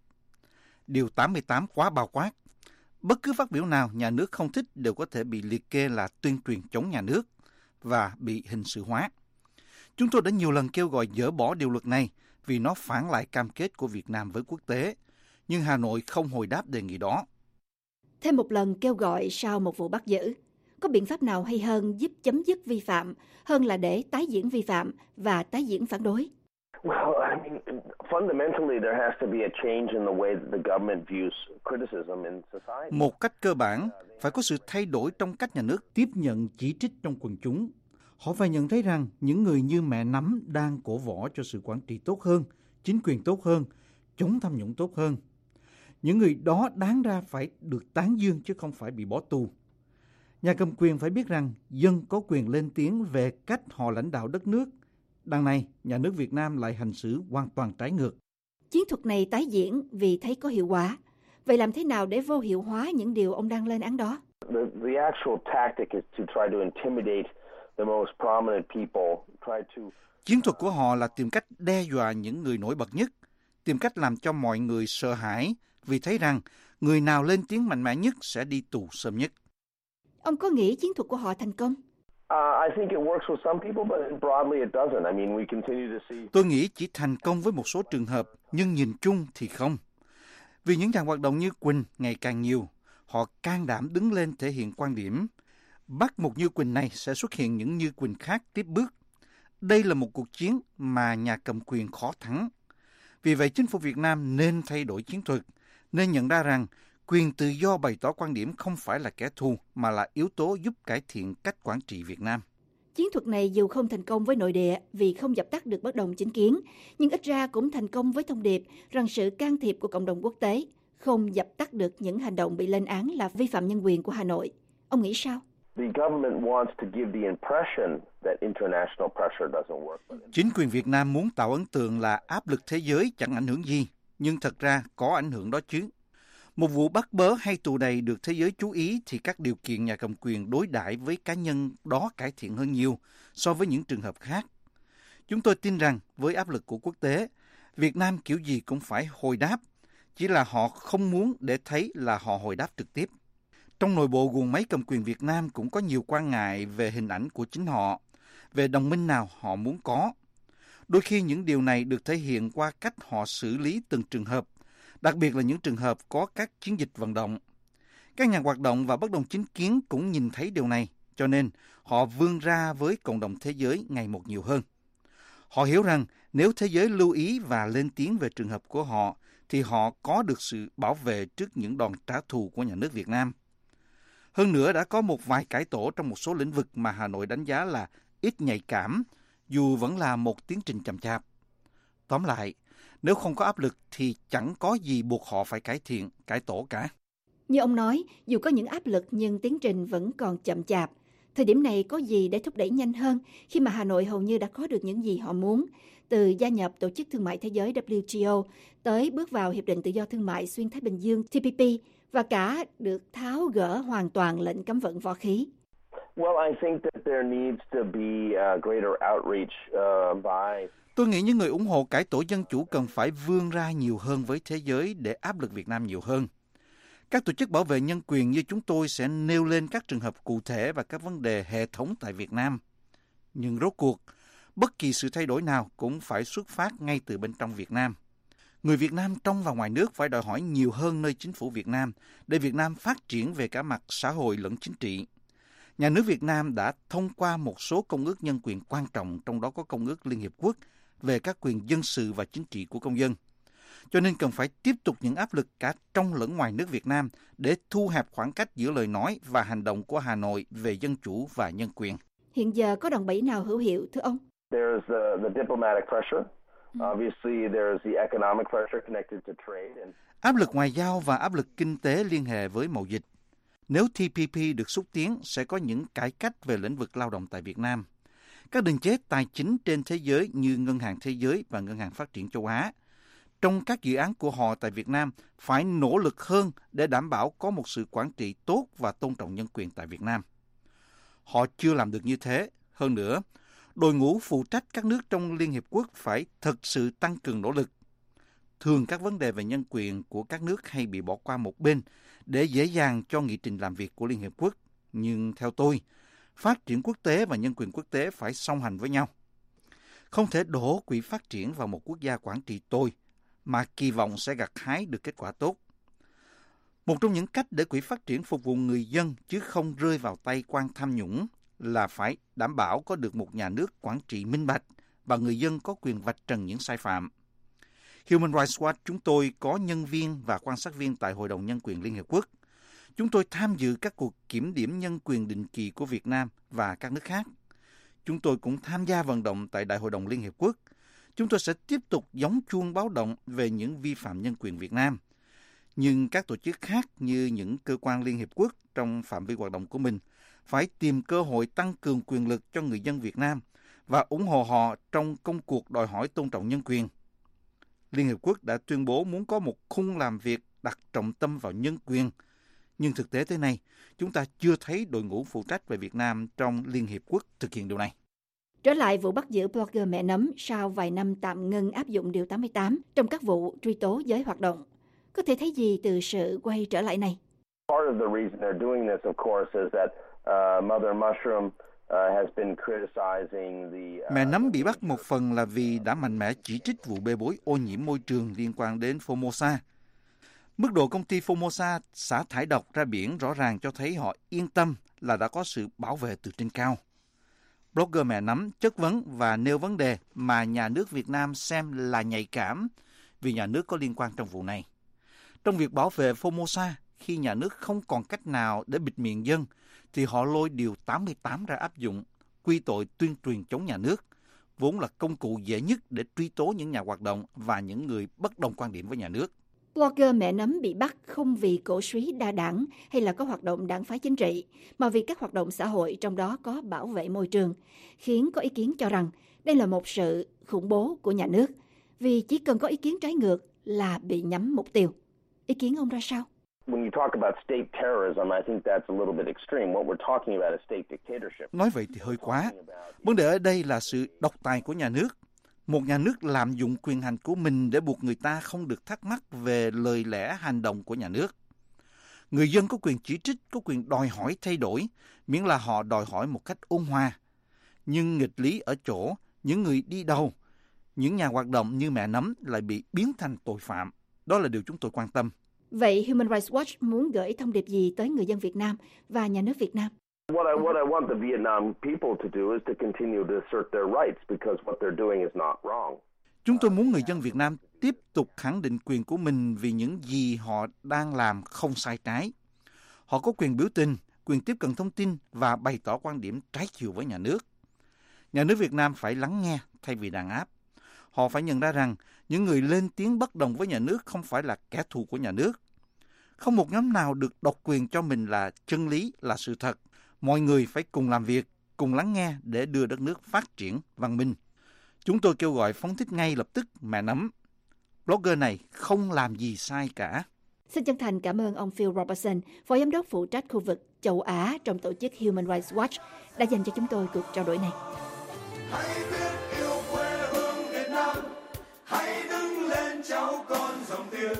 Điều tám mươi tám quá bao quát. Bất cứ phát biểu nào nhà nước không thích đều có thể bị liệt kê là tuyên truyền chống nhà nước và bị hình sự hóa. Chúng tôi đã nhiều lần kêu gọi dỡ bỏ điều luật này vì nó phản lại cam kết của Việt Nam với quốc tế, nhưng Hà Nội không hồi đáp đề nghị đó. Thêm một lần kêu gọi sau một vụ bắt giữ, có biện pháp nào hay hơn giúp chấm dứt vi phạm hơn là để tái diễn vi phạm và tái diễn phản đối? Well, I mean, fundamentally there has to be a change in the way that the government views criticism in society. Một cách cơ bản, phải có sự thay đổi trong cách nhà nước tiếp nhận chỉ trích trong quần chúng. Họ phải nhận thấy rằng những người như mẹ Nắm đang cổ võ cho sự quản trị tốt hơn, chính quyền tốt hơn, chống tham nhũng tốt hơn. Những người đó đáng ra phải được tán dương chứ không phải bị bỏ tù. Nhà cầm quyền phải biết rằng dân có quyền lên tiếng về cách họ lãnh đạo đất nước. Đằng này, nhà nước Việt Nam lại hành xử hoàn toàn trái ngược. Chiến thuật này tái diễn vì thấy có hiệu quả. Vậy làm thế nào để vô hiệu hóa những điều ông đang lên án đó? The, the actual tactic is to try to intimidate the most prominent people, try to... Chiến thuật của họ là tìm cách đe dọa những người nổi bật nhất, tìm cách làm cho mọi người sợ hãi vì thấy rằng người nào lên tiếng mạnh mẽ nhất sẽ đi tù sớm nhất. Ông có nghĩ chiến thuật của họ thành công? Tôi nghĩ chỉ thành công với một số trường hợp, nhưng nhìn chung thì không. Vì những dạng hoạt động như Quỳnh ngày càng nhiều, họ can đảm đứng lên thể hiện quan điểm. Bắt một Như Quỳnh này sẽ xuất hiện những Như Quỳnh khác tiếp bước. Đây là một cuộc chiến mà nhà cầm quyền khó thắng. Vì vậy chính phủ Việt Nam nên thay đổi chiến thuật, nên nhận ra rằng quyền tự do bày tỏ quan điểm không phải là kẻ thù mà là yếu tố giúp cải thiện cách quản trị Việt Nam. Chiến thuật này dù không thành công với nội địa vì không dập tắt được bất đồng chính kiến, nhưng ít ra cũng thành công với thông điệp rằng sự can thiệp của cộng đồng quốc tế không dập tắt được những hành động bị lên án là vi phạm nhân quyền của Hà Nội. Ông nghĩ sao? Chính quyền Việt Nam muốn tạo ấn tượng là áp lực thế giới chẳng ảnh hưởng gì, nhưng thật ra có ảnh hưởng đó chứ. Một vụ bắt bớ hay tù đầy được thế giới chú ý thì các điều kiện nhà cầm quyền đối đãi với cá nhân đó cải thiện hơn nhiều so với những trường hợp khác. Chúng tôi tin rằng với áp lực của quốc tế, Việt Nam kiểu gì cũng phải hồi đáp, chỉ là họ không muốn để thấy là họ hồi đáp trực tiếp. Trong nội bộ guồng máy cầm quyền Việt Nam cũng có nhiều quan ngại về hình ảnh của chính họ, về đồng minh nào họ muốn có. Đôi khi những điều này được thể hiện qua cách họ xử lý từng trường hợp, đặc biệt là những trường hợp có các chiến dịch vận động. Các nhà hoạt động và bất đồng chính kiến cũng nhìn thấy điều này, cho nên họ vươn ra với cộng đồng thế giới ngày một nhiều hơn. Họ hiểu rằng nếu thế giới lưu ý và lên tiếng về trường hợp của họ, thì họ có được sự bảo vệ trước những đòn trả thù của nhà nước Việt Nam. Hơn nữa đã có một vài cải tổ trong một số lĩnh vực mà Hà Nội đánh giá là ít nhạy cảm, dù vẫn là một tiến trình chậm chạp. Tóm lại, nếu không có áp lực thì chẳng có gì buộc họ phải cải thiện, cải tổ cả. Như ông nói, dù có những áp lực nhưng tiến trình vẫn còn chậm chạp. Thời điểm này có gì để thúc đẩy nhanh hơn khi mà Hà Nội hầu như đã có được những gì họ muốn, từ gia nhập Tổ chức Thương mại Thế giới W T O tới bước vào Hiệp định Tự do Thương mại Xuyên Thái Bình Dương T P P và cả được tháo gỡ hoàn toàn lệnh cấm vận võ khí. Well, I think that there needs to be a greater outreach uh, by Tôi nghĩ những người ủng hộ cải tổ dân chủ cần phải vươn ra nhiều hơn với thế giới để áp lực Việt Nam nhiều hơn. Các tổ chức bảo vệ nhân quyền như chúng tôi sẽ nêu lên các trường hợp cụ thể và các vấn đề hệ thống tại Việt Nam. Nhưng rốt cuộc, bất kỳ sự thay đổi nào cũng phải xuất phát ngay từ bên trong Việt Nam. Người Việt Nam trong và ngoài nước phải đòi hỏi nhiều hơn nơi chính phủ Việt Nam để Việt Nam phát triển về cả mặt xã hội lẫn chính trị. Nhà nước Việt Nam đã thông qua một số công ước nhân quyền quan trọng, trong đó có Công ước Liên Hiệp Quốc về các quyền dân sự và chính trị của công dân. cho nên cần phải tiếp tục những áp lực cả trong lẫn ngoài nước Việt Nam để thu hẹp khoảng cách giữa lời nói và hành động của Hà Nội về dân chủ và nhân quyền. Hiện giờ có đòn bẩy nào hữu hiệu thưa ông? There's the, the diplomatic pressure. Obviously there's the economic pressure connected to trade and áp lực ngoại giao và áp lực kinh tế liên hệ với mậu dịch. Nếu T P P được xúc tiến, sẽ có những cải cách về lĩnh vực lao động tại Việt Nam. Các định chế tài chính trên thế giới như Ngân hàng Thế giới và Ngân hàng Phát triển Châu Á, trong các dự án của họ tại Việt Nam, phải nỗ lực hơn để đảm bảo có một sự quản trị tốt và tôn trọng nhân quyền tại Việt Nam. Họ chưa làm được như thế. Hơn nữa, đội ngũ phụ trách các nước trong Liên Hiệp Quốc phải thực sự tăng cường nỗ lực. Thường các vấn đề về nhân quyền của các nước hay bị bỏ qua một bên để dễ dàng cho nghị trình làm việc của Liên Hiệp Quốc. Nhưng theo tôi, phát triển quốc tế và nhân quyền quốc tế phải song hành với nhau. Không thể đổ quỹ phát triển vào một quốc gia quản trị tồi mà kỳ vọng sẽ gặt hái được kết quả tốt. Một trong những cách để quỹ phát triển phục vụ người dân chứ không rơi vào tay quan tham nhũng là phải đảm bảo có được một nhà nước quản trị minh bạch và người dân có quyền vạch trần những sai phạm. Human Rights Watch chúng tôi có nhân viên và quan sát viên tại Hội đồng Nhân quyền Liên Hiệp Quốc. Chúng tôi tham dự các cuộc kiểm điểm nhân quyền định kỳ của Việt Nam và các nước khác. Chúng tôi cũng tham gia vận động tại Đại hội đồng Liên Hiệp Quốc. Chúng tôi sẽ tiếp tục gióng chuông báo động về những vi phạm nhân quyền Việt Nam. Nhưng các tổ chức khác như những cơ quan Liên Hiệp Quốc trong phạm vi hoạt động của mình phải tìm cơ hội tăng cường quyền lực cho người dân Việt Nam và ủng hộ họ trong công cuộc đòi hỏi tôn trọng nhân quyền. Liên Hiệp Quốc đã tuyên bố muốn có một khung làm việc đặt trọng tâm vào nhân quyền. Nhưng thực tế tới nay, chúng ta chưa thấy đội ngũ phụ trách về Việt Nam trong Liên Hiệp Quốc thực hiện điều này. Trở lại vụ bắt giữ blogger mẹ nấm sau vài năm tạm ngưng áp dụng Điều tám mươi tám trong các vụ truy tố giới hoạt động. Có thể thấy gì từ sự quay trở lại này? part of the reason they're doing this, of course, is that uh, Mother Mushroom uh, has been criticizing the. Uh, Mẹ nấm bị bắt một phần là vì đã mạnh mẽ chỉ trích vụ bê bối ô nhiễm môi trường liên quan đến Formosa. Mức độ công ty Formosa xả thải độc ra biển rõ ràng cho thấy họ yên tâm là đã có sự bảo vệ từ trên cao. Blogger mẹ nấm chất vấn và nêu vấn đề mà nhà nước Việt Nam xem là nhạy cảm vì nhà nước có liên quan trong vụ này. Trong việc bảo vệ Formosa, khi nhà nước không còn cách nào để bịt miệng dân, thì họ lôi Điều tám mươi tám ra áp dụng, quy tội tuyên truyền chống nhà nước, vốn là công cụ dễ nhất để truy tố những nhà hoạt động và những người bất đồng quan điểm với nhà nước. Blogger mẹ nấm bị bắt không vì cổ súy đa đảng hay là có hoạt động đảng phái chính trị, mà vì các hoạt động xã hội trong đó có bảo vệ môi trường, khiến có ý kiến cho rằng đây là một sự khủng bố của nhà nước, vì chỉ cần có ý kiến trái ngược là bị nhắm mục tiêu. Ý kiến ông ra sao? When you talk about state terrorism, I think that's a little bit extreme. What we're talking about is state dictatorship. Nói vậy thì hơi quá. Vấn đề ở đây là sự độc tài của nhà nước. Một nhà nước lạm dụng quyền hành của mình để buộc người ta không được thắc mắc về lời lẽ hành động của nhà nước. Người dân có quyền chỉ trích, có quyền đòi hỏi thay đổi, miễn là họ đòi hỏi một cách ôn hòa. Nhưng nghịch lý ở chỗ, những người đi đầu, những nhà hoạt động như mẹ nấm lại bị biến thành tội phạm. Đó là điều chúng tôi quan tâm. Vậy Human Rights Watch muốn gửi thông điệp gì tới người dân Việt Nam và nhà nước Việt Nam? What I, what I want the Vietnam people to do is to continue to assert their rights because what they're doing is not wrong. Chúng tôi muốn người dân Việt Nam tiếp tục khẳng định quyền của mình vì những gì họ đang làm không sai trái. Họ có quyền biểu tình, quyền tiếp cận thông tin và bày tỏ quan điểm trái chiều với nhà nước. Nhà nước Việt Nam phải lắng nghe thay vì đàn áp. Họ phải nhận ra rằng những người lên tiếng bất đồng với nhà nước không phải là kẻ thù của nhà nước. Không một nhóm nào được độc quyền cho mình là chân lý, là sự thật. Mọi người phải cùng làm việc, cùng lắng nghe để đưa đất nước phát triển văn minh. Chúng tôi kêu gọi phóng thích ngay lập tức mẹ nấm. Blogger này không làm gì sai cả. Xin chân thành cảm ơn ông Phil Robertson, Phó Giám đốc phụ trách khu vực châu Á trong tổ chức Human Rights Watch, đã dành cho chúng tôi cuộc trao đổi này. Hãy biết yêu quê hương Việt Nam, hãy đứng lên cháu con dòng tiền.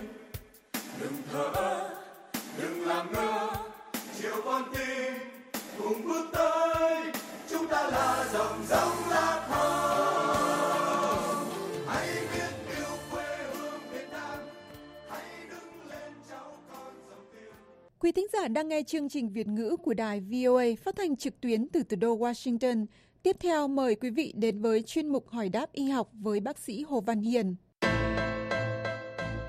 Đừng thờ ơ, đừng làm ngơ, chiều con tim cùng bước tới. Chúng ta là dòng dòng lá hồng. Hãy biết yêu quê hương Việt Nam, hãy đứng lên cháu con dòng tiền. Quý thính giả đang nghe chương trình Việt ngữ của đài vê o a phát thanh trực tuyến từ thủ đô Washington. Tiếp theo mời quý vị đến với chuyên mục hỏi đáp y học với bác sĩ Hồ Văn Hiền.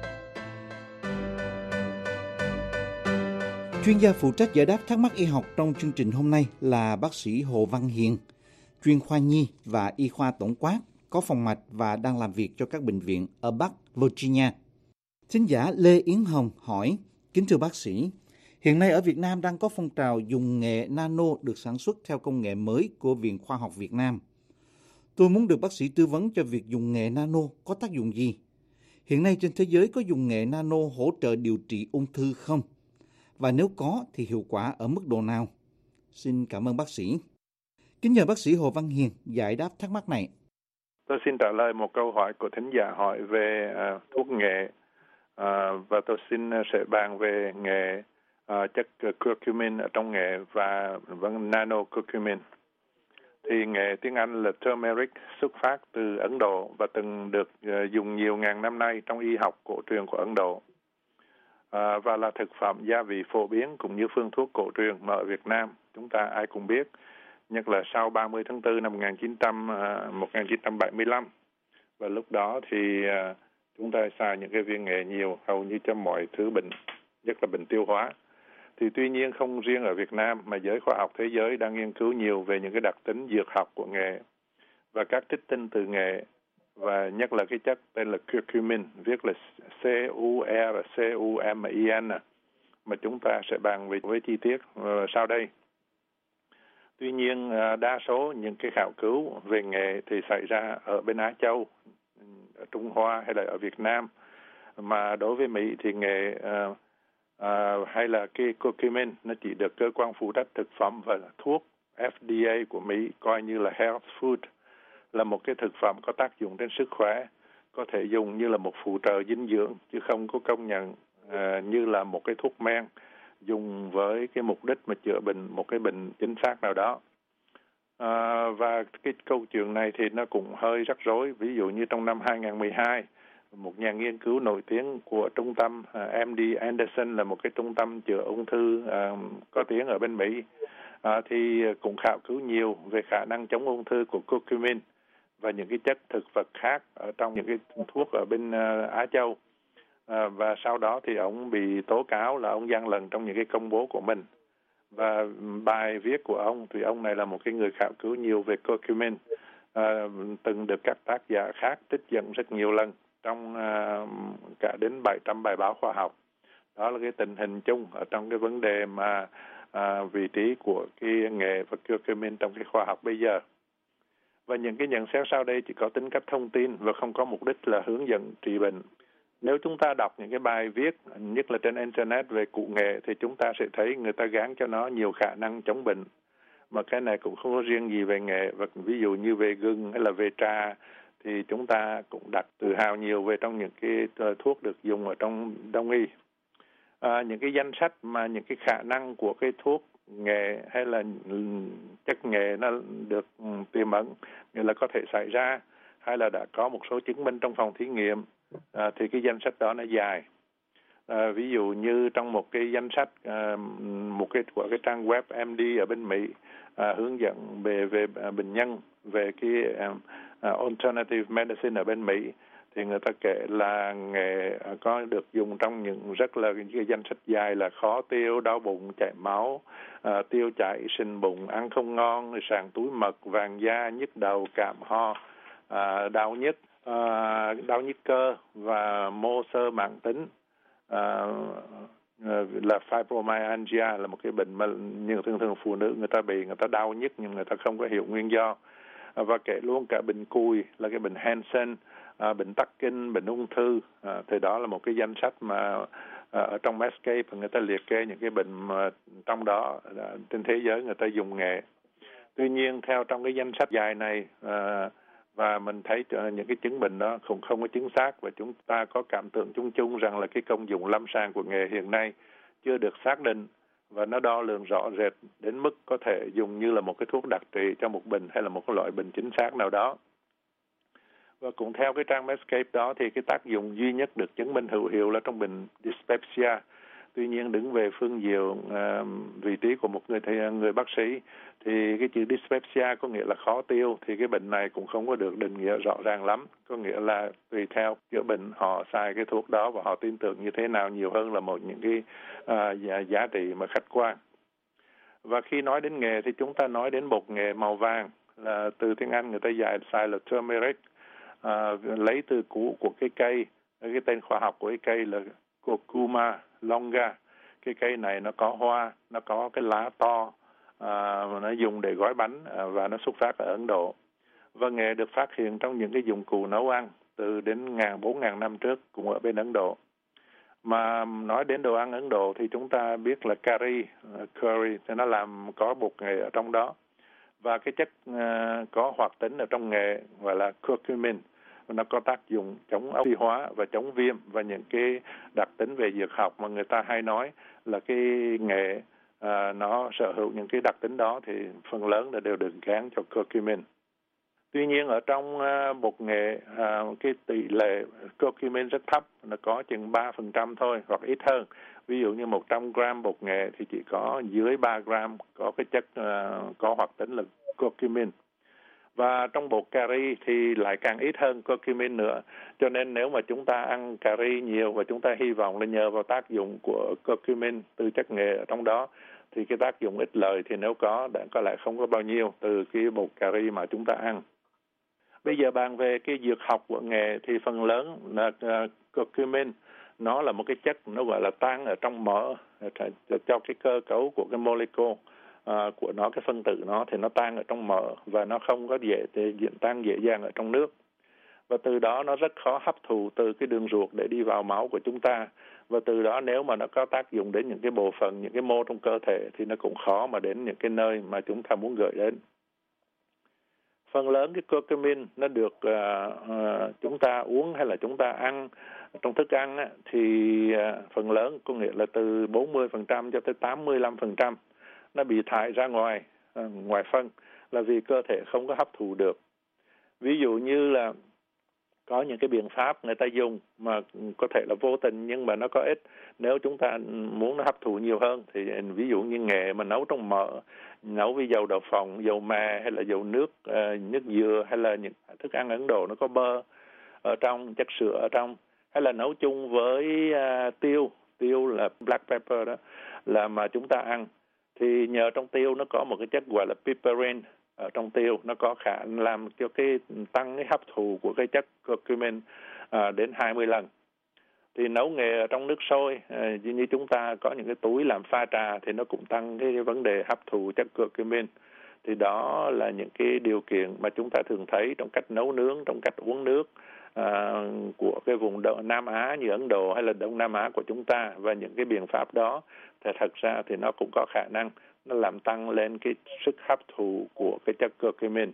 Chuyên gia phụ trách giải đáp thắc mắc y học trong chương trình hôm nay là bác sĩ Hồ Văn Hiền, chuyên khoa nhi và y khoa tổng quát, có phòng mạch và đang làm việc cho các bệnh viện ở Bắc Virginia. Thính giả Lê Yến Hồng hỏi, kính thưa bác sĩ, hiện nay ở Việt Nam đang có phong trào dùng nghệ nano được sản xuất theo công nghệ mới của Viện Khoa học Việt Nam. Tôi muốn được bác sĩ tư vấn cho việc dùng nghệ nano có tác dụng gì? Hiện nay trên thế giới có dùng nghệ nano hỗ trợ điều trị ung thư không? Và nếu có thì hiệu quả ở mức độ nào? Xin cảm ơn bác sĩ. Kính nhờ bác sĩ Hồ Văn Hiền giải đáp thắc mắc này. Tôi xin trả lời một câu hỏi của thính giả hỏi về uh, thuốc nghệ uh, và tôi xin uh, sẽ bàn về nghệ uh, chất curcumin ở trong nghệ và vâng, nano curcumin. Thì nghệ tiếng Anh là turmeric xuất phát từ Ấn Độ và từng được uh, dùng nhiều ngàn năm nay trong y học cổ truyền của Ấn Độ. À, và là thực phẩm gia vị phổ biến cũng như phương thuốc cổ truyền mà ở Việt Nam chúng ta ai cũng biết, nhất là sau ba mươi tháng tư năm một nghìn chín trăm bảy mươi lăm, và lúc đó thì à, chúng ta xài những cái viên nghệ nhiều hầu như cho mọi thứ bệnh, nhất là bệnh tiêu hóa. Thì tuy nhiên không riêng ở Việt Nam mà giới khoa học thế giới đang nghiên cứu nhiều về những cái đặc tính dược học của nghệ và các trích tinh từ nghệ, và nhất là cái chất tên là curcumin, viết là C U R C U M I N, mà chúng ta sẽ bàn về với chi tiết uh, sau đây. Tuy nhiên uh, đa số những cái khảo cứu về nghệ thì xảy ra ở bên Á Châu, ở Trung Hoa hay là ở Việt Nam, mà đối với Mỹ thì nghệ uh, uh, hay là cái curcumin nó chỉ được cơ quan phụ trách thực phẩm và thuốc F D A của Mỹ coi như là health food, là một cái thực phẩm có tác dụng trên sức khỏe, có thể dùng như là một phụ trợ dinh dưỡng chứ không có công nhận uh, như là một cái thuốc men dùng với cái mục đích mà chữa bệnh một cái bệnh chính xác nào đó. Uh, và cái câu chuyện này thì nó cũng hơi rắc rối. Ví dụ như trong năm hai nghìn không trăm mười hai, một nhà nghiên cứu nổi tiếng của trung tâm uh, M D Anderson, là một cái trung tâm chữa ung thư uh, có tiếng ở bên Mỹ, uh, thì cũng khảo cứu nhiều về khả năng chống ung thư của curcumin và những cái chất thực vật khác ở trong những cái thuốc ở bên uh, Á Châu. À, và sau đó thì ông bị tố cáo là ông gian lận trong những cái công bố của mình. Và bài viết của ông thì ông này là một cái người khảo cứu nhiều về curcumin, à, từng được các tác giả khác trích dẫn rất nhiều lần trong à, cả đến bảy trăm bài báo khoa học. Đó là cái tình hình chung ở trong cái vấn đề mà à, vị trí của cái nghệ và curcumin trong cái khoa học bây giờ. Và những cái nhận xét sau đây chỉ có tính cách thông tin và không có mục đích là hướng dẫn trị bệnh. Nếu chúng ta đọc những cái bài viết, nhất là trên Internet về cụ nghệ, thì chúng ta sẽ thấy người ta gán cho nó nhiều khả năng chống bệnh. Mà cái này cũng không có riêng gì về nghệ. Và ví dụ như về gừng hay là về trà, thì chúng ta cũng đặt tự hào nhiều về trong những cái thuốc được dùng ở trong đông y. À, những cái danh sách mà những cái khả năng của cái thuốc nghệ hay là chất nghệ nó được tiềm ẩn, nghĩa là có thể xảy ra, hay là đã có một số chứng minh trong phòng thí nghiệm, à, thì cái danh sách đó nó dài. À, ví dụ như trong một cái danh sách à, một cái của cái trang web M D ở bên Mỹ à, hướng dẫn về về à, bệnh nhân về cái à, à, alternative medicine ở bên Mỹ, thì người ta kể là nghệ à, có được dùng trong những rất là cái danh sách dài là khó tiêu, đau bụng, chảy máu, à, tiêu chảy, sình bụng, ăn không ngon, sàn túi mật, vàng da, nhức đầu, cảm ho, à, đau nhức, à, đau nhức cơ và mô xơ mãn tính, à, là fibromyalgia, là một cái bệnh mà nhiều thường thường phụ nữ người ta bị, người ta đau nhức nhưng người ta không có hiểu nguyên do. À, và kể luôn cả bệnh cùi là cái bệnh Hansen, à, bệnh tắc kinh, bệnh ung thư, à, thì đó là một cái danh sách mà à, ở trong Medscape người ta liệt kê những cái bệnh mà trong đó à, trên thế giới người ta dùng nghệ. Tuy nhiên theo trong cái danh sách dài này à, và mình thấy những cái chứng bệnh đó cũng không có chính xác, và chúng ta có cảm tưởng chung chung rằng là cái công dụng lâm sàng của nghệ hiện nay chưa được xác định và nó đo lường rõ rệt đến mức có thể dùng như là một cái thuốc đặc trị cho một bệnh hay là một cái loại bệnh chính xác nào đó. Và cũng theo cái trang Medscape đó thì cái tác dụng duy nhất được chứng minh hữu hiệu là trong bệnh dyspepsia. Tuy nhiên đứng về phương diện uh, vị trí của một người thầy, người bác sĩ thì cái chữ dyspepsia có nghĩa là khó tiêu, thì cái bệnh này cũng không có được định nghĩa rõ ràng lắm. Có nghĩa là tùy theo chữa bệnh họ xài cái thuốc đó và họ tin tưởng như thế nào nhiều hơn là một những cái uh, giá, giá trị mà khách quan. Và khi nói đến nghệ thì chúng ta nói đến bột nghệ màu vàng, là từ tiếng Anh người ta giải xài là turmeric, uh, lấy từ củ của cái cây, cái tên khoa học của cái cây là Curcuma longa. Cái cây này nó có hoa, nó có cái lá to, à, nó dùng để gói bánh à, và nó xuất phát ở Ấn Độ. Và nghệ được phát hiện trong những cái dụng cụ nấu ăn từ đến ngàn bốn ngàn năm trước cũng ở bên Ấn Độ. Mà nói đến đồ ăn Ấn Độ thì chúng ta biết là curry, curry thì nó làm có bột nghệ ở trong đó. Và cái chất uh, có hoạt tính ở trong nghệ gọi là curcumin, nó có tác dụng chống oxy hóa và chống viêm, và những cái đặc tính về dược học mà người ta hay nói là cái nghệ à, nó sở hữu những cái đặc tính đó thì phần lớn là đều được gán cho curcumin. Tuy nhiên ở trong à, bột nghệ à, cái tỷ lệ curcumin rất thấp, nó có chừng ba phần trăm thôi hoặc ít hơn. Ví dụ như một trăm gram bột nghệ thì chỉ có dưới ba gram có cái chất à, có hoạt tính là curcumin. Và trong bột cà ri thì lại càng ít hơn curcumin nữa. Cho nên nếu mà chúng ta ăn cà ri nhiều và chúng ta hy vọng là nhờ vào tác dụng của curcumin từ chất nghệ ở trong đó, thì cái tác dụng ít lợi thì nếu có, đã có lẽ không có bao nhiêu từ cái bột cà ri mà chúng ta ăn. Bây giờ bàn về cái dược học của nghệ thì phần lớn là uh, curcumin, nó là một cái chất nó gọi là tan ở trong mỡ, cho cái cơ cấu của cái molecule À, của nó, cái phân tử nó thì nó tan ở trong mỡ và nó không có dễ diện tan dễ dàng ở trong nước, và từ đó nó rất khó hấp thụ từ cái đường ruột để đi vào máu của chúng ta, và từ đó nếu mà nó có tác dụng đến những cái bộ phận, những cái mô trong cơ thể thì nó cũng khó mà đến những cái nơi mà chúng ta muốn gửi đến. Phần lớn cái curcumin nó được uh, uh, chúng ta uống hay là chúng ta ăn trong thức ăn á, thì uh, phần lớn có nghĩa là từ bốn mươi phần trăm cho tới tám mươi lăm phần trăm nó bị thải ra ngoài, à, ngoài phân, là vì cơ thể không có hấp thụ được. Ví dụ như là có những cái biện pháp người ta dùng mà có thể là vô tình nhưng mà nó có ích. Nếu chúng ta muốn nó hấp thụ nhiều hơn thì ví dụ như nghệ mà nấu trong mỡ, nấu với dầu đậu phộng, dầu mè hay là dầu nước, uh, nước dừa, hay là những thức ăn Ấn Độ nó có bơ ở trong, chất sữa ở trong, hay là nấu chung với uh, tiêu, tiêu là black pepper đó, là mà chúng ta ăn. Thì nhờ trong tiêu nó có một cái chất gọi là piperin ở trong tiêu, nó có khả năng làm cho cái tăng cái hấp thụ của cái chất curcumin à, đến hai mươi lần. Thì nấu nghệ ở trong nước sôi, à, như chúng ta có những cái túi làm pha trà thì nó cũng tăng cái vấn đề hấp thụ chất curcumin. Thì đó là những cái điều kiện mà chúng ta thường thấy trong cách nấu nướng, trong cách uống nước à, của cái vùng Nam Á như Ấn Độ hay là Đông Nam Á của chúng ta, và những cái biện pháp đó thì thật ra thì nó cũng có khả năng nó làm tăng lên cái sức hấp thụ của cái chất curcumin.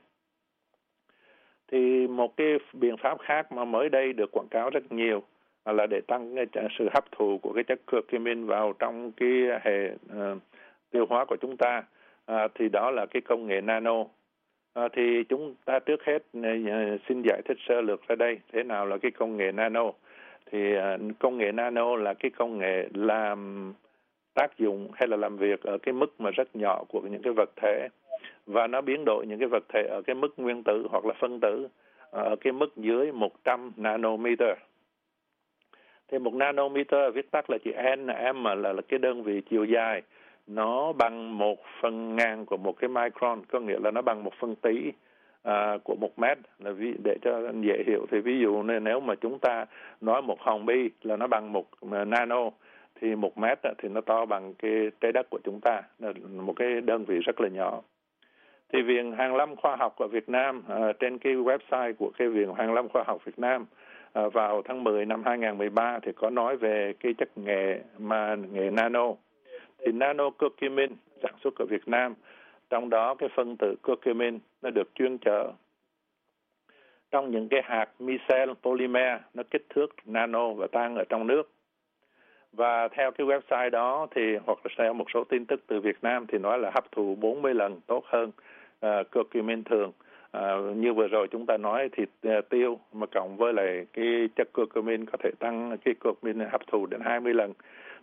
Thì một cái biện pháp khác mà mới đây được quảng cáo rất nhiều là để tăng cái sự hấp thụ của cái chất curcumin vào trong cái hệ uh, tiêu hóa của chúng ta, uh, thì đó là cái công nghệ nano. À, thì chúng ta trước hết uh, xin giải thích sơ lược ra đây thế nào là cái công nghệ nano. Thì uh, công nghệ nano là cái công nghệ làm tác dụng hay là làm việc ở cái mức mà rất nhỏ của những cái vật thể, và nó biến đổi những cái vật thể ở cái mức nguyên tử hoặc là phân tử ở cái mức dưới một trăm nanometer. Thì một nanometer viết tắt là chữ N, M là, là cái đơn vị chiều dài, nó bằng một phần ngàn của một cái micron, có nghĩa là nó bằng một phân tỷ à, của một mét. Là vì, để cho dễ hiểu thì ví dụ nếu mà chúng ta nói một hòn bi là nó bằng một nano, thì một mét thì nó to bằng cái trái đất của chúng ta, là một cái đơn vị rất là nhỏ. Thì Viện Hàn lâm Khoa học ở Việt Nam, à, trên cái website của cái Viện Hàn lâm Khoa học Việt Nam à, vào tháng mười năm hai không một ba thì có nói về cái chất nghệ mà nghệ nano. Thì nano curcumin sản xuất ở Việt Nam, trong đó cái phân tử curcumin nó được chuyên chở trong những cái hạt micelle polymer, nó kích thước nano và tan ở trong nước. Và theo cái website đó thì hoặc là theo một số tin tức từ Việt Nam thì nói là hấp thụ bốn mươi lần tốt hơn uh, curcumin thường. Uh, như vừa rồi chúng ta nói thì uh, tiêu mà cộng với lại cái chất curcumin có thể tăng cái curcumin hấp thụ đến hai mươi lần.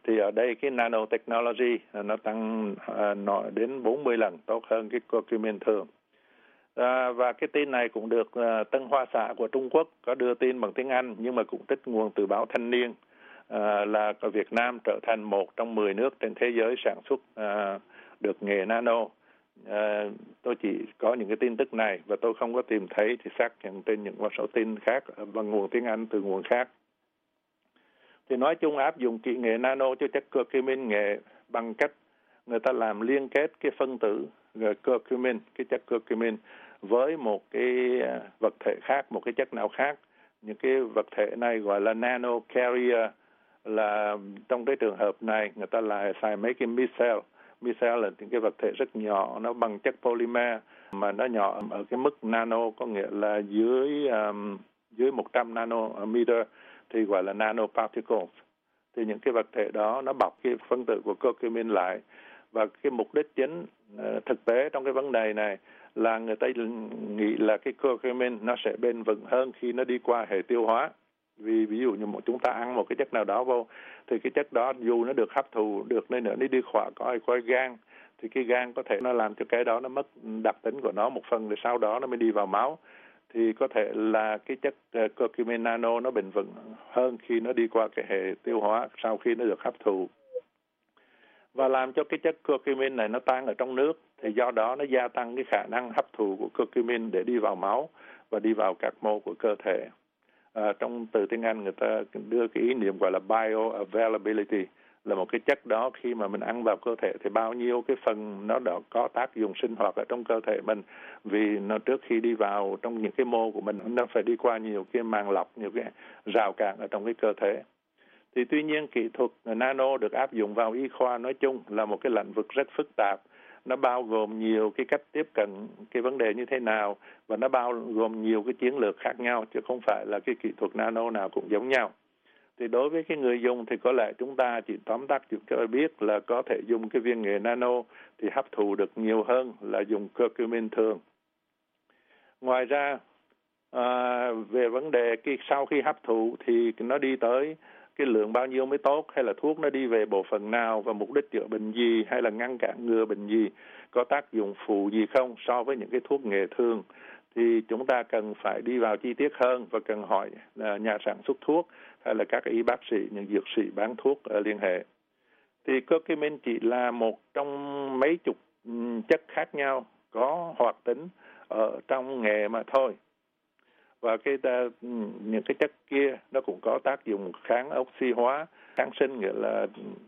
Thì ở đây cái nanotechnology nó tăng à, nó đến bốn mươi lần tốt hơn cái curcumin thường. À, và cái tin này cũng được à, Tân Hoa Xã của Trung Quốc có đưa tin bằng tiếng Anh, nhưng mà cũng trích nguồn từ báo Thanh Niên, à, là Việt Nam trở thành một trong mười nước trên thế giới sản xuất à, được nghề nano. À, tôi chỉ có những cái tin tức này và tôi không có tìm thấy thì xác nhận trên những số tin khác bằng nguồn tiếng Anh từ nguồn khác. Thì nói chung áp dụng kỹ nghệ nano cho chất curcumin nghệ bằng cách người ta làm liên kết cái phân tử curcumin, cái chất curcumin với một cái vật thể khác, một cái chất nào khác. Những cái vật thể này gọi là nano carrier, là trong cái trường hợp này người ta là xài mấy cái micelle. Micelle là những cái vật thể rất nhỏ, nó bằng chất polymer mà nó nhỏ ở cái mức nano, có nghĩa là dưới um, dưới một trăm nanometer thì gọi là nanoparticles. Thì những cái vật thể đó nó bọc cái phân tử của curcumin lại, và cái mục đích chính uh, thực tế trong cái vấn đề này là người ta nghĩ là cái curcumin nó sẽ bền vững hơn khi nó đi qua hệ tiêu hóa. Vì ví dụ như một chúng ta ăn một cái chất nào đó vô thì cái chất đó dù nó được hấp thụ được nên nữa nó đi khỏa coi coi gan, thì cái gan có thể nó làm cho cái đó nó mất đặc tính của nó một phần, rồi sau đó nó mới đi vào máu. Thì có thể là cái chất uh, curcumin nano nó bền vững hơn khi nó đi qua cái hệ tiêu hóa sau khi nó được hấp thụ, và làm cho cái chất curcumin này nó tan ở trong nước, thì do đó nó gia tăng cái khả năng hấp thụ của curcumin để đi vào máu và đi vào các mô của cơ thể. À, trong từ tiếng Anh người ta đưa cái ý niệm gọi là bioavailability, là một cái chất đó khi mà mình ăn vào cơ thể thì bao nhiêu cái phần nó đã có tác dụng sinh hoạt ở trong cơ thể mình, vì nó trước khi đi vào trong những cái mô của mình nó phải đi qua nhiều cái màng lọc, nhiều cái rào cản ở trong cái cơ thể. Thì tuy nhiên kỹ thuật nano được áp dụng vào y khoa nói chung là một cái lĩnh vực rất phức tạp. Nó bao gồm nhiều cái cách tiếp cận cái vấn đề như thế nào, và nó bao gồm nhiều cái chiến lược khác nhau, chứ không phải là cái kỹ thuật nano nào cũng giống nhau. Thì đối với cái người dùng thì có lẽ chúng ta chỉ tóm tắt chúng ta biết là có thể dùng cái viên nghệ nano thì hấp thụ được nhiều hơn là dùng curcumin thường. Ngoài ra à, về vấn đề cái sau khi hấp thụ thì nó đi tới cái lượng bao nhiêu mới tốt, hay là thuốc nó đi về bộ phận nào và mục đích chữa bệnh gì, hay là ngăn cản ngừa bệnh gì, có tác dụng phụ gì không so với những cái thuốc nghệ thường, thì chúng ta cần phải đi vào chi tiết hơn và cần hỏi nhà sản xuất thuốc hay là các y bác sĩ, những dược sĩ bán thuốc ở liên hệ. Thì curcumin chỉ là một trong mấy chục chất khác nhau có hoạt tính ở trong nghệ mà thôi. Và cái những cái chất kia nó cũng có tác dụng kháng oxy hóa, kháng sinh, nghĩa là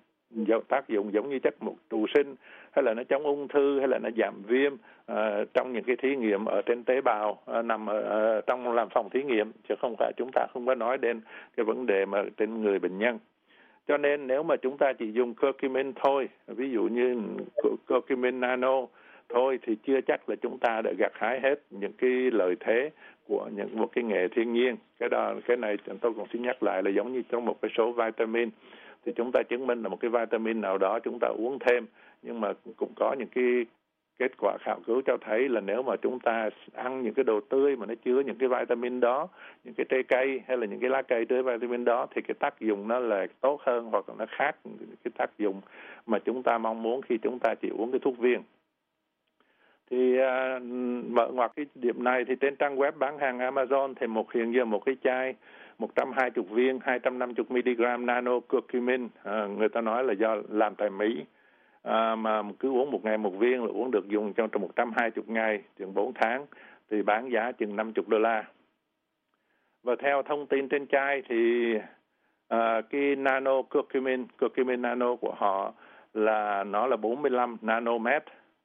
tác dụng giống như chất một trụ sinh, hay là nó chống ung thư, hay là nó giảm viêm à, trong những cái thí nghiệm ở trên tế bào à, nằm ở, ở trong làm phòng thí nghiệm, chứ không phải chúng ta không có nói đến cái vấn đề mà trên người bệnh nhân. Cho nên nếu mà chúng ta chỉ dùng curcumin thôi, ví dụ như curcumin nano thôi, thì chưa chắc là chúng ta đã gặt hái hết những cái lợi thế của những một cái nghệ thiên nhiên. Cái đó cái này tôi cũng xin nhắc lại là giống như trong một cái số vitamin, thì chúng ta chứng minh là một cái vitamin nào đó chúng ta uống thêm, nhưng mà cũng có những cái kết quả khảo cứu cho thấy là nếu mà chúng ta ăn những cái đồ tươi mà nó chứa những cái vitamin đó, những cái trái cây hay là những cái lá cây chứa vitamin đó, thì cái tác dụng nó là tốt hơn, hoặc là nó khác cái tác dụng mà chúng ta mong muốn khi chúng ta chỉ uống cái thuốc viên. Thì uh, mở ngoặt cái điểm này thì trên trang web bán hàng Amazon thì một hiện giờ một cái chai một trăm hai mươi viên hai trăm năm mươi mi-li-gam nano curcumin, à, người ta nói là do làm tại Mỹ, à, mà cứ uống một ngày một viên là uống được dùng trong một trăm hai mươi ngày chừng bốn tháng, thì bán giá chừng năm mươi đô la. Và theo thông tin trên chai thì à, cái nano curcumin curcumin nano của họ là nó là bốn mươi lăm nanomet,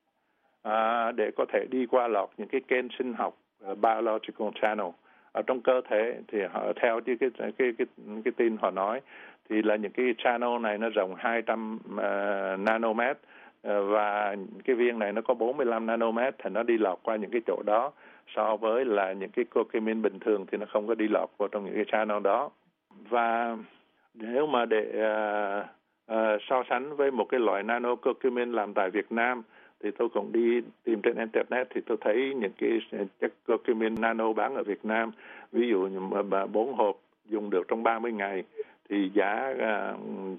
à, để có thể đi qua lọt những cái kênh sinh học uh, biological channel ở trong cơ thể. Thì họ theo cái cái cái cái, cái tin họ nói thì là những cái channel này nó rộng hai trăm uh, nanomet, uh, và cái viên này nó có bốn mươi lăm nanomet, thì nó đi lọt qua những cái chỗ đó, so với là những cái curcumin bình thường thì nó không có đi lọt vào trong những cái channel đó. Và nếu mà để uh, uh, so sánh với một cái loại nano curcumin làm tại Việt Nam, thì tôi cũng đi tìm trên internet thì tôi thấy những cái chất curcumin nano bán ở Việt Nam, ví dụ như bốn hộp dùng được trong ba mươi ngày thì giá uh,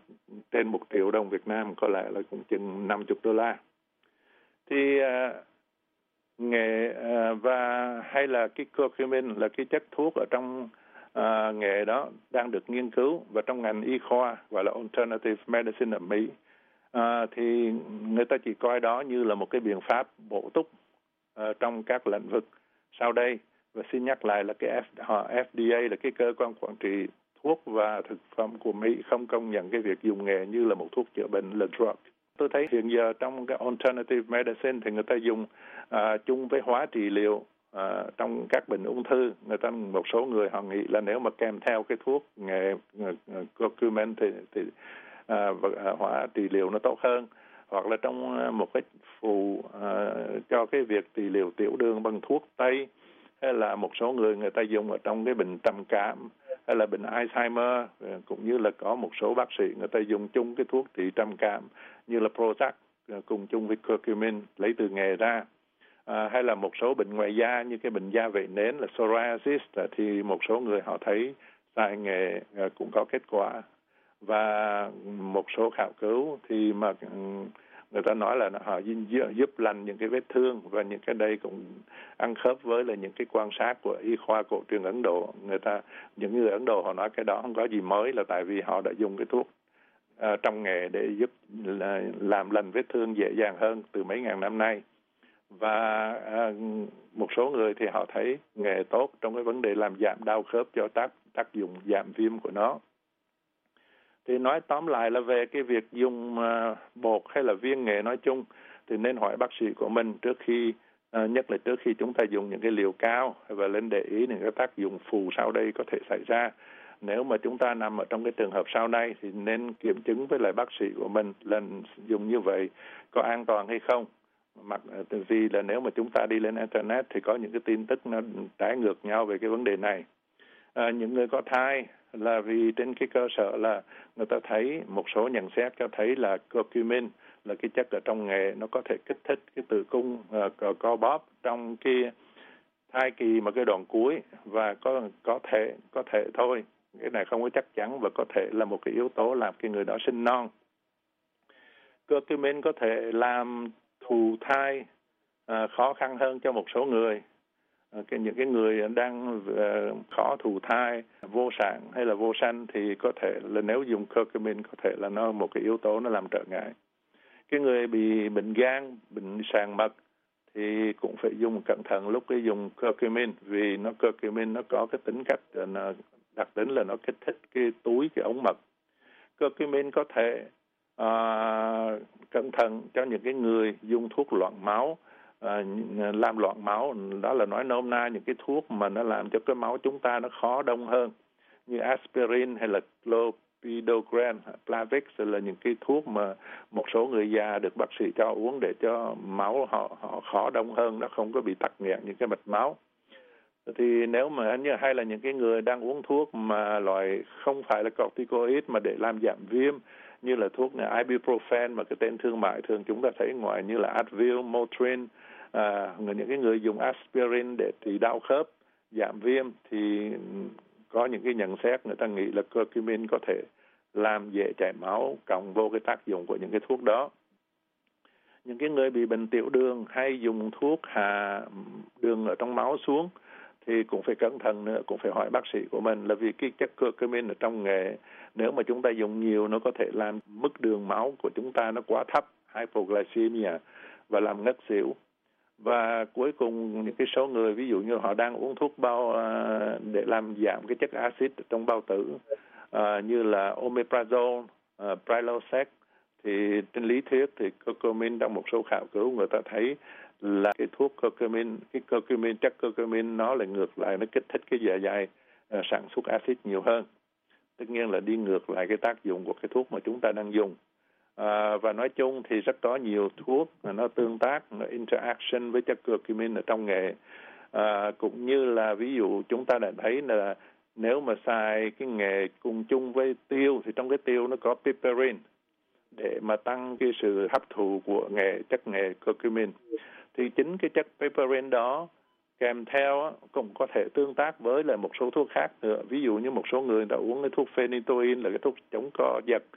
trên một triệu đồng Việt Nam, có lẽ là cũng chừng năm mươi đô la. Thì uh, nghệ uh, và hay là cái curcumin là cái chất thuốc ở trong uh, nghệ đó đang được nghiên cứu, và trong ngành y khoa gọi là alternative medicine ở Mỹ, uh, thì người ta chỉ coi đó như là một cái biện pháp bổ túc uh, trong các lĩnh vực sau đây. Và xin nhắc lại là cái F D A là cái cơ quan quản trị thuốc và thực phẩm của Mỹ không công nhận cái việc dùng nghệ như là một thuốc chữa bệnh, là drug. Tôi thấy hiện giờ trong cái alternative medicine thì người ta dùng uh, chung với hóa trị liệu uh, trong các bệnh ung thư. Người ta một số người họ nghĩ là nếu mà kèm theo cái thuốc nghệ uh, curcumin thì, thì uh, hóa trị liệu nó tốt hơn. Hoặc là trong uh, một cái phù uh, cho cái việc trị liệu tiểu đường bằng thuốc tây, hay là một số người người ta dùng ở trong cái bệnh trầm cảm hay là bệnh Alzheimer, cũng như là có một số bác sĩ người ta dùng chung cái thuốc trị trầm cảm như là Prozac cùng chung với curcumin lấy từ nghệ ra. À, hay là một số bệnh ngoài da như cái bệnh da vảy nến là psoriasis, thì một số người họ thấy xài nghệ cũng có kết quả. Và một số khảo cứu thì mà người ta nói là họ giúp lành những cái vết thương, và những cái đây cũng ăn khớp với là những cái quan sát của y khoa cổ truyền Ấn Độ. Người ta, những người Ấn Độ họ nói cái đó không có gì mới, là tại vì họ đã dùng cái thuốc uh, trong nghệ để giúp là, làm lành vết thương dễ dàng hơn từ mấy ngàn năm nay. Và uh, một số người thì họ thấy nghệ tốt trong cái vấn đề làm giảm đau khớp cho tác tác dụng giảm viêm của nó. Thì nói tóm lại là về cái việc dùng uh, bột hay là viên nghệ nói chung thì nên hỏi bác sĩ của mình trước khi, uh, nhất là trước khi chúng ta dùng những cái liều cao, và lên để ý những cái tác dụng phụ sau đây có thể xảy ra. Nếu mà chúng ta nằm ở trong cái trường hợp sau đây thì nên kiểm chứng với lại bác sĩ của mình là dùng như vậy có an toàn hay không. Mặc vì là nếu mà chúng ta đi lên internet thì có những cái tin tức nó trái ngược nhau về cái vấn đề này. À, những người có thai là vì trên cái cơ sở là người ta thấy một số nhận xét cho thấy là curcumin là cái chất ở trong nghệ, nó có thể kích thích cái tử cung uh, co bóp trong cái thai kỳ mà cái đoạn cuối, và có có thể có thể thôi, cái này không có chắc chắn, và có thể là một cái yếu tố làm cái người đó sinh non. Curcumin có thể làm thụ thai uh, khó khăn hơn cho một số người. Cái, những cái người đang uh, khó thụ thai, vô sản hay là vô sanh thì có thể là nếu dùng curcumin có thể là nó một cái yếu tố nó làm trở ngại. Cái người bị bệnh gan, bệnh sàn mật thì cũng phải dùng cẩn thận lúc cái dùng curcumin, vì nó curcumin nó có cái tính cách nó đặc tính là nó kích thích cái túi, cái ống mật. Curcumin có thể uh, cẩn thận cho những cái người dùng thuốc loạn máu. À, làm loạn máu, đó là nói nôm na những cái thuốc mà nó làm cho cái máu chúng ta nó khó đông hơn, như aspirin hay là clopidogrel, Plavix là những cái thuốc mà một số người già được bác sĩ cho uống để cho máu họ họ khó đông hơn, nó không có bị tắc nghẽn những cái mạch máu. Thì nếu mà hay là những cái người đang uống thuốc mà loại không phải là corticoid mà để làm giảm viêm, như là thuốc này ibuprofen mà cái tên thương mại thường chúng ta thấy ngoài, như là Advil, Motrin, à, những cái người dùng aspirin để trị đau khớp, giảm viêm, thì có những cái nhận xét người ta nghĩ là curcumin có thể làm dễ chảy máu cộng vô cái tác dụng của những cái thuốc đó. Những cái người bị bệnh tiểu đường hay dùng thuốc hạ đường ở trong máu xuống thì cũng phải cẩn thận nữa, cũng phải hỏi bác sĩ của mình, là vì cái chất curcumin ở trong nghệ nếu mà chúng ta dùng nhiều nó có thể làm mức đường máu của chúng ta nó quá thấp, hypoglycemia, và làm ngất xỉu. Và cuối cùng những cái số người ví dụ như họ đang uống thuốc bao uh, để làm giảm cái chất axit trong bao tử, uh, như là omeprazole, uh, Prilosec, thì trên lý thuyết thì curcumin trong một số khảo cứu người ta thấy là cái thuốc curcumin, cái curcumin, chất curcumin nó lại ngược lại, nó kích thích cái dạ dày uh, sản xuất axit nhiều hơn. Tất nhiên là đi ngược lại cái tác dụng của cái thuốc mà chúng ta đang dùng. À, và nói chung thì rất có nhiều thuốc mà nó tương tác, nó interaction với chất curcumin ở trong nghệ. À, cũng như là ví dụ chúng ta đã thấy là nếu mà xài cái nghệ cùng chung với tiêu thì trong cái tiêu nó có piperin để mà tăng cái sự hấp thụ của nghệ, chất nghệ curcumin. Thì chính cái chất piperin đó kèm theo cũng có thể tương tác với lại một số thuốc khác nữa. Ví dụ như một số người đã uống cái thuốc phenytoin là cái thuốc chống co giật,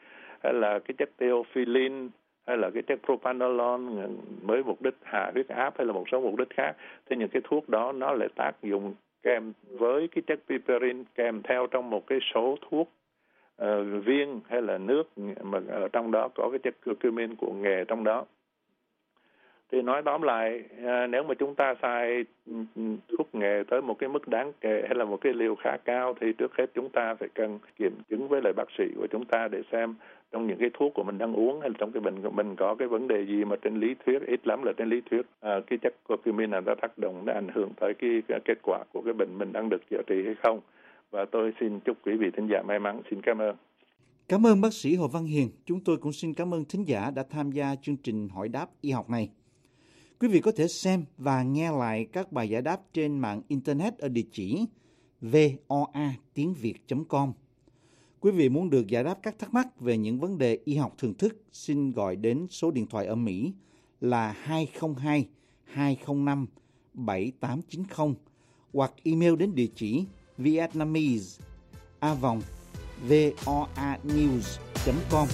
hay là cái chất theophylline, hay là cái chất propanolol với mục đích hạ huyết áp hay là một số mục đích khác. Thì những cái thuốc đó nó lại tác dụng kèm với cái chất piperin, kèm theo trong một cái số thuốc uh, viên hay là nước mà ở trong đó có cái chất curcumin của nghề trong đó. Thì nói tóm lại, à, nếu mà chúng ta xài thuốc nghề tới một cái mức đáng kể hay là một cái liều khá cao thì trước hết chúng ta phải cần kiểm chứng với lại bác sĩ của chúng ta để xem trong những cái thuốc của mình đang uống hay là trong cái bệnh của mình có cái vấn đề gì mà trên lý thuyết, ít lắm là trên lý thuyết à, cái chất curcumin này đã tác động, đã ảnh hưởng tới cái, cái kết quả của cái bệnh mình đang được chữa trị hay không. Và tôi xin chúc quý vị thính giả may mắn. Xin cảm ơn. Cảm ơn bác sĩ Hồ Văn Hiền. Chúng tôi cũng xin cảm ơn thính giả đã tham gia chương trình hỏi đáp y học này. Quý vị có thể xem và nghe lại các bài giải đáp trên mạng Internet ở địa chỉ voa tiếng việt chấm com. Quý vị muốn được giải đáp các thắc mắc về những vấn đề y học thường thức, xin gọi đến số điện thoại ở Mỹ là hai không hai hai không năm bảy tám chín không hoặc email đến địa chỉ vietnamese a vòng voanews chấm com.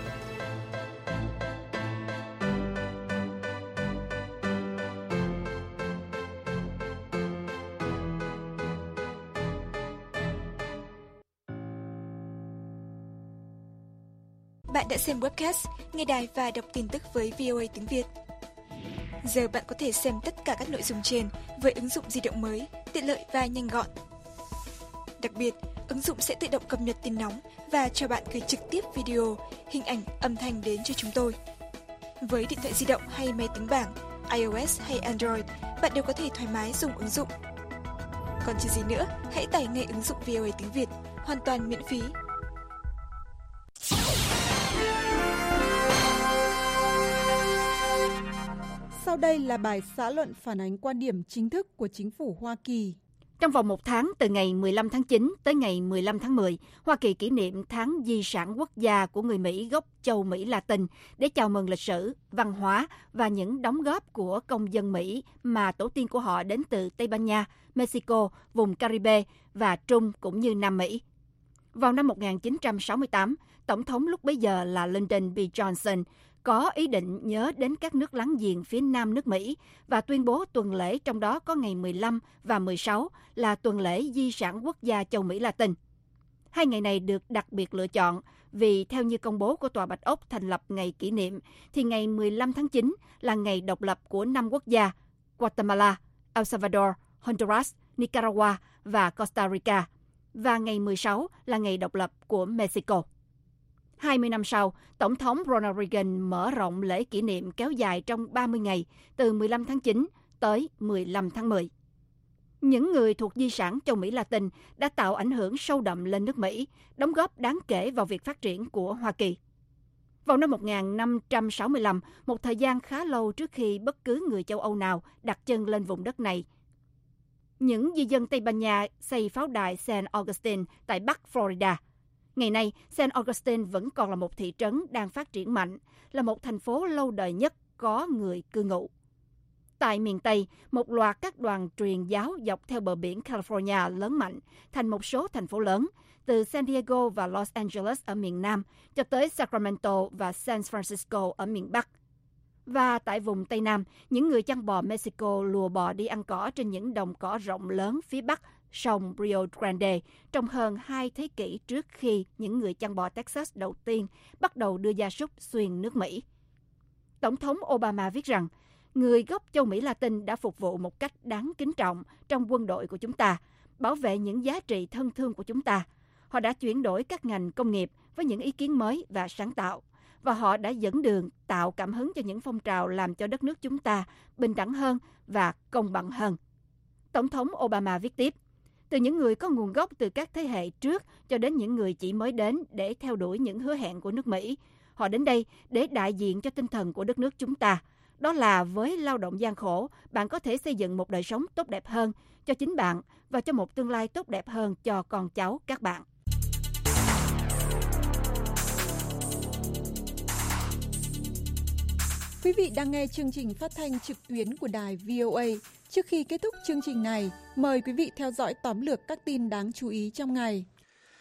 Bạn đã xem webcast, nghe đài và đọc tin tức với vê o a tiếng Việt. Giờ bạn có thể xem tất cả các nội dung trên với ứng dụng di động mới, tiện lợi và nhanh gọn. Đặc biệt, ứng dụng sẽ tự động cập nhật tin nóng và cho bạn gửi trực tiếp video, hình ảnh, âm thanh đến cho chúng tôi. Với điện thoại di động hay máy tính bảng, iOS hay Android, bạn đều có thể thoải mái dùng ứng dụng. Còn chờ gì nữa, hãy tải ngay ứng dụng vê o a tiếng Việt, hoàn toàn miễn phí. Sau đây là bài xã luận phản ánh quan điểm chính thức của chính phủ Hoa Kỳ. Trong vòng một tháng, từ ngày mười lăm tháng chín tới ngày mười lăm tháng mười, Hoa Kỳ kỷ niệm tháng di sản quốc gia của người Mỹ gốc châu Mỹ Latin để chào mừng lịch sử, văn hóa và những đóng góp của công dân Mỹ mà tổ tiên của họ đến từ Tây Ban Nha, Mexico, vùng Caribe và Trung cũng như Nam Mỹ. Vào năm một nghìn chín trăm sáu mươi tám, Tổng thống lúc bấy giờ là Lyndon B. Johnson có ý định nhớ đến các nước láng giềng phía nam nước Mỹ và tuyên bố tuần lễ trong đó có ngày mười lăm và mười sáu là tuần lễ di sản quốc gia châu Mỹ Latin. Hai ngày này được đặc biệt lựa chọn vì theo như công bố của Tòa Bạch Ốc thành lập ngày kỷ niệm thì ngày mười lăm tháng chín là ngày độc lập của năm quốc gia Guatemala, El Salvador, Honduras, Nicaragua và Costa Rica và ngày mười sáu là ngày độc lập của Mexico. hai mươi năm sau, Tổng thống Ronald Reagan mở rộng lễ kỷ niệm kéo dài trong ba mươi ngày, từ mười lăm tháng chín tới mười lăm tháng mười. Những người thuộc di sản châu Mỹ Latin đã tạo ảnh hưởng sâu đậm lên nước Mỹ, đóng góp đáng kể vào việc phát triển của Hoa Kỳ. Vào năm một nghìn năm trăm sáu mươi lăm, một thời gian khá lâu trước khi bất cứ người châu Âu nào đặt chân lên vùng đất này, những di dân Tây Ban Nha xây pháo đài Saint Augustine tại Bắc Florida. Ngày nay, Saint Augustine vẫn còn là một thị trấn đang phát triển mạnh, là một thành phố lâu đời nhất có người cư ngụ. Tại miền Tây, một loạt các đoàn truyền giáo dọc theo bờ biển California lớn mạnh thành một số thành phố lớn, từ San Diego và Los Angeles ở miền Nam cho tới Sacramento và San Francisco ở miền Bắc. Và tại vùng Tây Nam, những người chăn bò Mexico lùa bò đi ăn cỏ trên những đồng cỏ rộng lớn phía Bắc sông Rio Grande trong hơn hai thế kỷ trước khi những người chăn bò Texas đầu tiên bắt đầu đưa gia súc xuyên nước Mỹ. Tổng thống Obama viết rằng, người gốc châu Mỹ Latin đã phục vụ một cách đáng kính trọng trong quân đội của chúng ta, bảo vệ những giá trị thân thương của chúng ta. Họ đã chuyển đổi các ngành công nghiệp với những ý kiến mới và sáng tạo, và họ đã dẫn đường tạo cảm hứng cho những phong trào làm cho đất nước chúng ta bình đẳng hơn và công bằng hơn. Tổng thống Obama viết tiếp, từ những người có nguồn gốc từ các thế hệ trước cho đến những người chỉ mới đến để theo đuổi những hứa hẹn của nước Mỹ, họ đến đây để đại diện cho tinh thần của đất nước chúng ta. Đó là với lao động gian khổ, bạn có thể xây dựng một đời sống tốt đẹp hơn cho chính bạn và cho một tương lai tốt đẹp hơn cho con cháu các bạn. Quý vị đang nghe chương trình phát thanh trực tuyến của đài vê o a. Trước khi kết thúc chương trình này, mời quý vị theo dõi tóm lược các tin đáng chú ý trong ngày.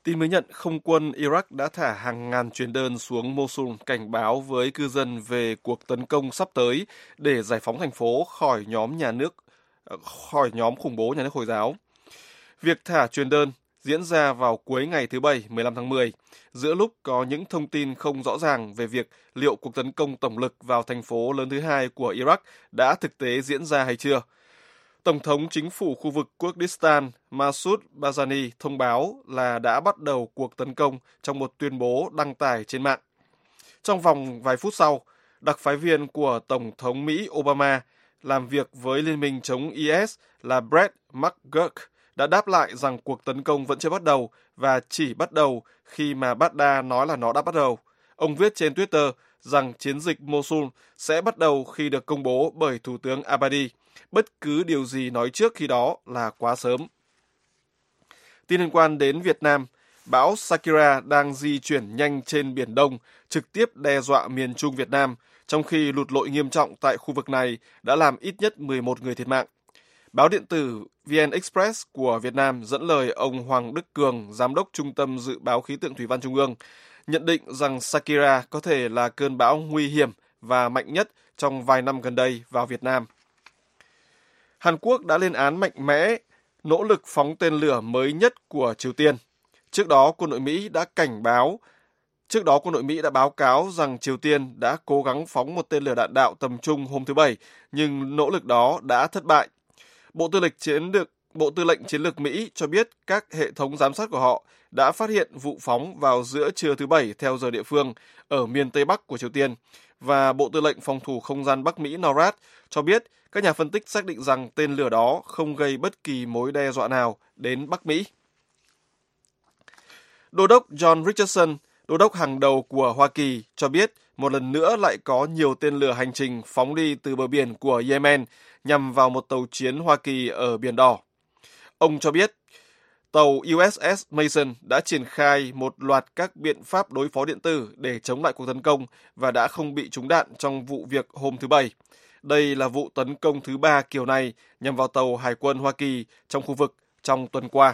Tin mới nhận không quân Iraq đã thả hàng ngàn truyền đơn xuống Mosul cảnh báo với cư dân về cuộc tấn công sắp tới để giải phóng thành phố khỏi nhóm nhà nước khỏi nhóm khủng bố nhà nước Hồi giáo. Việc thả truyền đơn diễn ra vào cuối ngày thứ Bảy mười lăm tháng mười, giữa lúc có những thông tin không rõ ràng về việc liệu cuộc tấn công tổng lực vào thành phố lớn thứ hai của Iraq đã thực tế diễn ra hay chưa. Tổng thống chính phủ khu vực Kurdistan Masoud Barzani thông báo là đã bắt đầu cuộc tấn công trong một tuyên bố đăng tải trên mạng. Trong vòng vài phút sau, đặc phái viên của Tổng thống Mỹ Obama làm việc với Liên minh chống i ét là Brett McGurk đã đáp lại rằng cuộc tấn công vẫn chưa bắt đầu và chỉ bắt đầu khi mà Baghdad nói là nó đã bắt đầu. Ông viết trên Twitter rằng chiến dịch Mosul sẽ bắt đầu khi được công bố bởi Thủ tướng Abadi. Bất cứ điều gì nói trước khi đó là quá sớm. Tin liên quan đến Việt Nam, bão Sakira đang di chuyển nhanh trên Biển Đông, trực tiếp đe dọa miền Trung Việt Nam, trong khi lụt lội nghiêm trọng tại khu vực này đã làm ít nhất mười một người thiệt mạng. Báo điện tử vê en Express của Việt Nam dẫn lời ông Hoàng Đức Cường, Giám đốc Trung tâm Dự báo Khí tượng Thủy văn Trung ương, nhận định rằng Sakira có thể là cơn bão nguy hiểm và mạnh nhất trong vài năm gần đây vào Việt Nam. Hàn Quốc đã lên án mạnh mẽ nỗ lực phóng tên lửa mới nhất của Triều Tiên. Trước đó, quân đội Mỹ đã cảnh báo, trước đó quân đội Mỹ đã báo cáo rằng Triều Tiên đã cố gắng phóng một tên lửa đạn đạo tầm trung hôm thứ Bảy, nhưng nỗ lực đó đã thất bại. Bộ Tư lệnh Chiến lược Bộ Tư lệnh Chiến lược Mỹ cho biết các hệ thống giám sát của họ đã phát hiện vụ phóng vào giữa trưa thứ Bảy theo giờ địa phương ở miền Tây Bắc của Triều Tiên, và Bộ Tư lệnh Phòng thủ Không gian Bắc Mỹ NORAD cho biết các nhà phân tích xác định rằng tên lửa đó không gây bất kỳ mối đe dọa nào đến Bắc Mỹ. Đô đốc John Richardson, đô đốc hàng đầu của Hoa Kỳ, cho biết một lần nữa lại có nhiều tên lửa hành trình phóng đi từ bờ biển của Yemen nhằm vào một tàu chiến Hoa Kỳ ở Biển Đỏ. Ông cho biết tàu u ét ét Mason đã triển khai một loạt các biện pháp đối phó điện tử để chống lại cuộc tấn công và đã không bị trúng đạn trong vụ việc hôm thứ Bảy. Đây là vụ tấn công thứ ba kiểu này nhằm vào tàu Hải quân Hoa Kỳ trong khu vực trong tuần qua.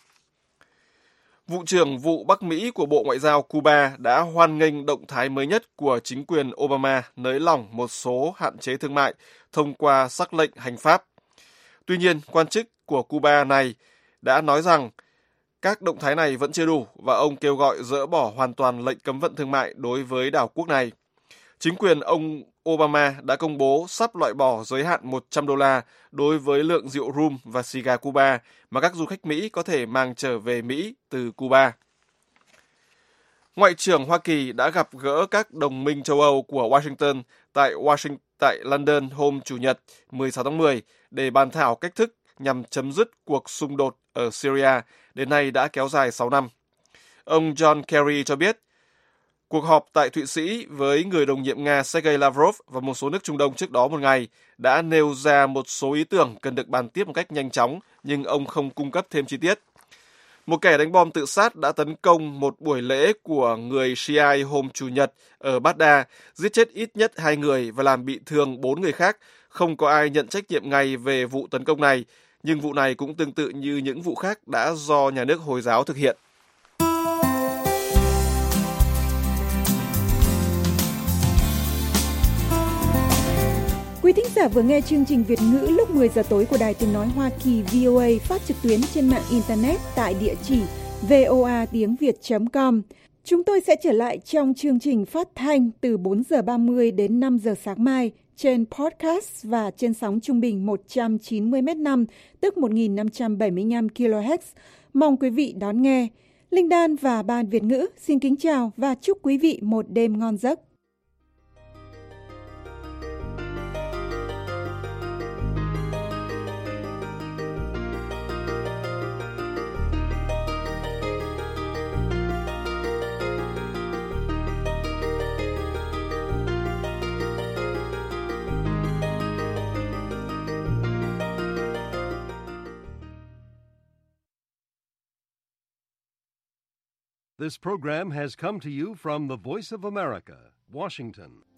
Vụ trưởng vụ Bắc Mỹ của Bộ Ngoại giao Cuba đã hoan nghênh động thái mới nhất của chính quyền Obama nới lỏng một số hạn chế thương mại thông qua sắc lệnh hành pháp. Tuy nhiên, quan chức của Cuba này đã nói rằng các động thái này vẫn chưa đủ và ông kêu gọi dỡ bỏ hoàn toàn lệnh cấm vận thương mại đối với đảo quốc này. Chính quyền ông Obama đã công bố sắp loại bỏ giới hạn một trăm đô la đối với lượng rượu rum và xì gà Cuba mà các du khách Mỹ có thể mang trở về Mỹ từ Cuba. Ngoại trưởng Hoa Kỳ đã gặp gỡ các đồng minh châu Âu của Washington tại Washington tại London hôm Chủ nhật mười sáu tháng mười để bàn thảo cách thức nhằm chấm dứt cuộc xung đột ở Syria đến nay đã kéo dài sáu năm. Ông John Kerry cho biết cuộc họp tại Thụy Sĩ với người đồng nhiệm Nga Sergei Lavrov và một số nước Trung Đông trước đó một ngày đã nêu ra một số ý tưởng cần được bàn tiếp một cách nhanh chóng, nhưng ông không cung cấp thêm chi tiết. Một kẻ đánh bom tự sát đã tấn công một buổi lễ của người Shia hôm Chủ nhật ở Baghdad, giết chết ít nhất hai người và làm bị thương bốn người khác. Không có ai nhận trách nhiệm ngay về vụ tấn công này, nhưng vụ này cũng tương tự như những vụ khác đã do nhà nước Hồi giáo thực hiện. Quý thính giả vừa nghe chương trình Việt ngữ lúc mười giờ tối của Đài Tiếng nói Hoa Kỳ vê o a phát trực tuyến trên mạng Internet tại địa chỉ voa tiếng việt chấm com. Chúng tôi sẽ trở lại trong chương trình phát thanh từ bốn giờ ba mươi đến năm giờ sáng mai trên podcast và trên sóng trung bình một trăm chín mươi mét năm, tức một nghìn năm trăm bảy mươi lăm ki lô héc. Mong quý vị đón nghe. Linh Đan và Ban Việt ngữ xin kính chào và chúc quý vị một đêm ngon giấc. This program has come to you from the Voice of America, Washington.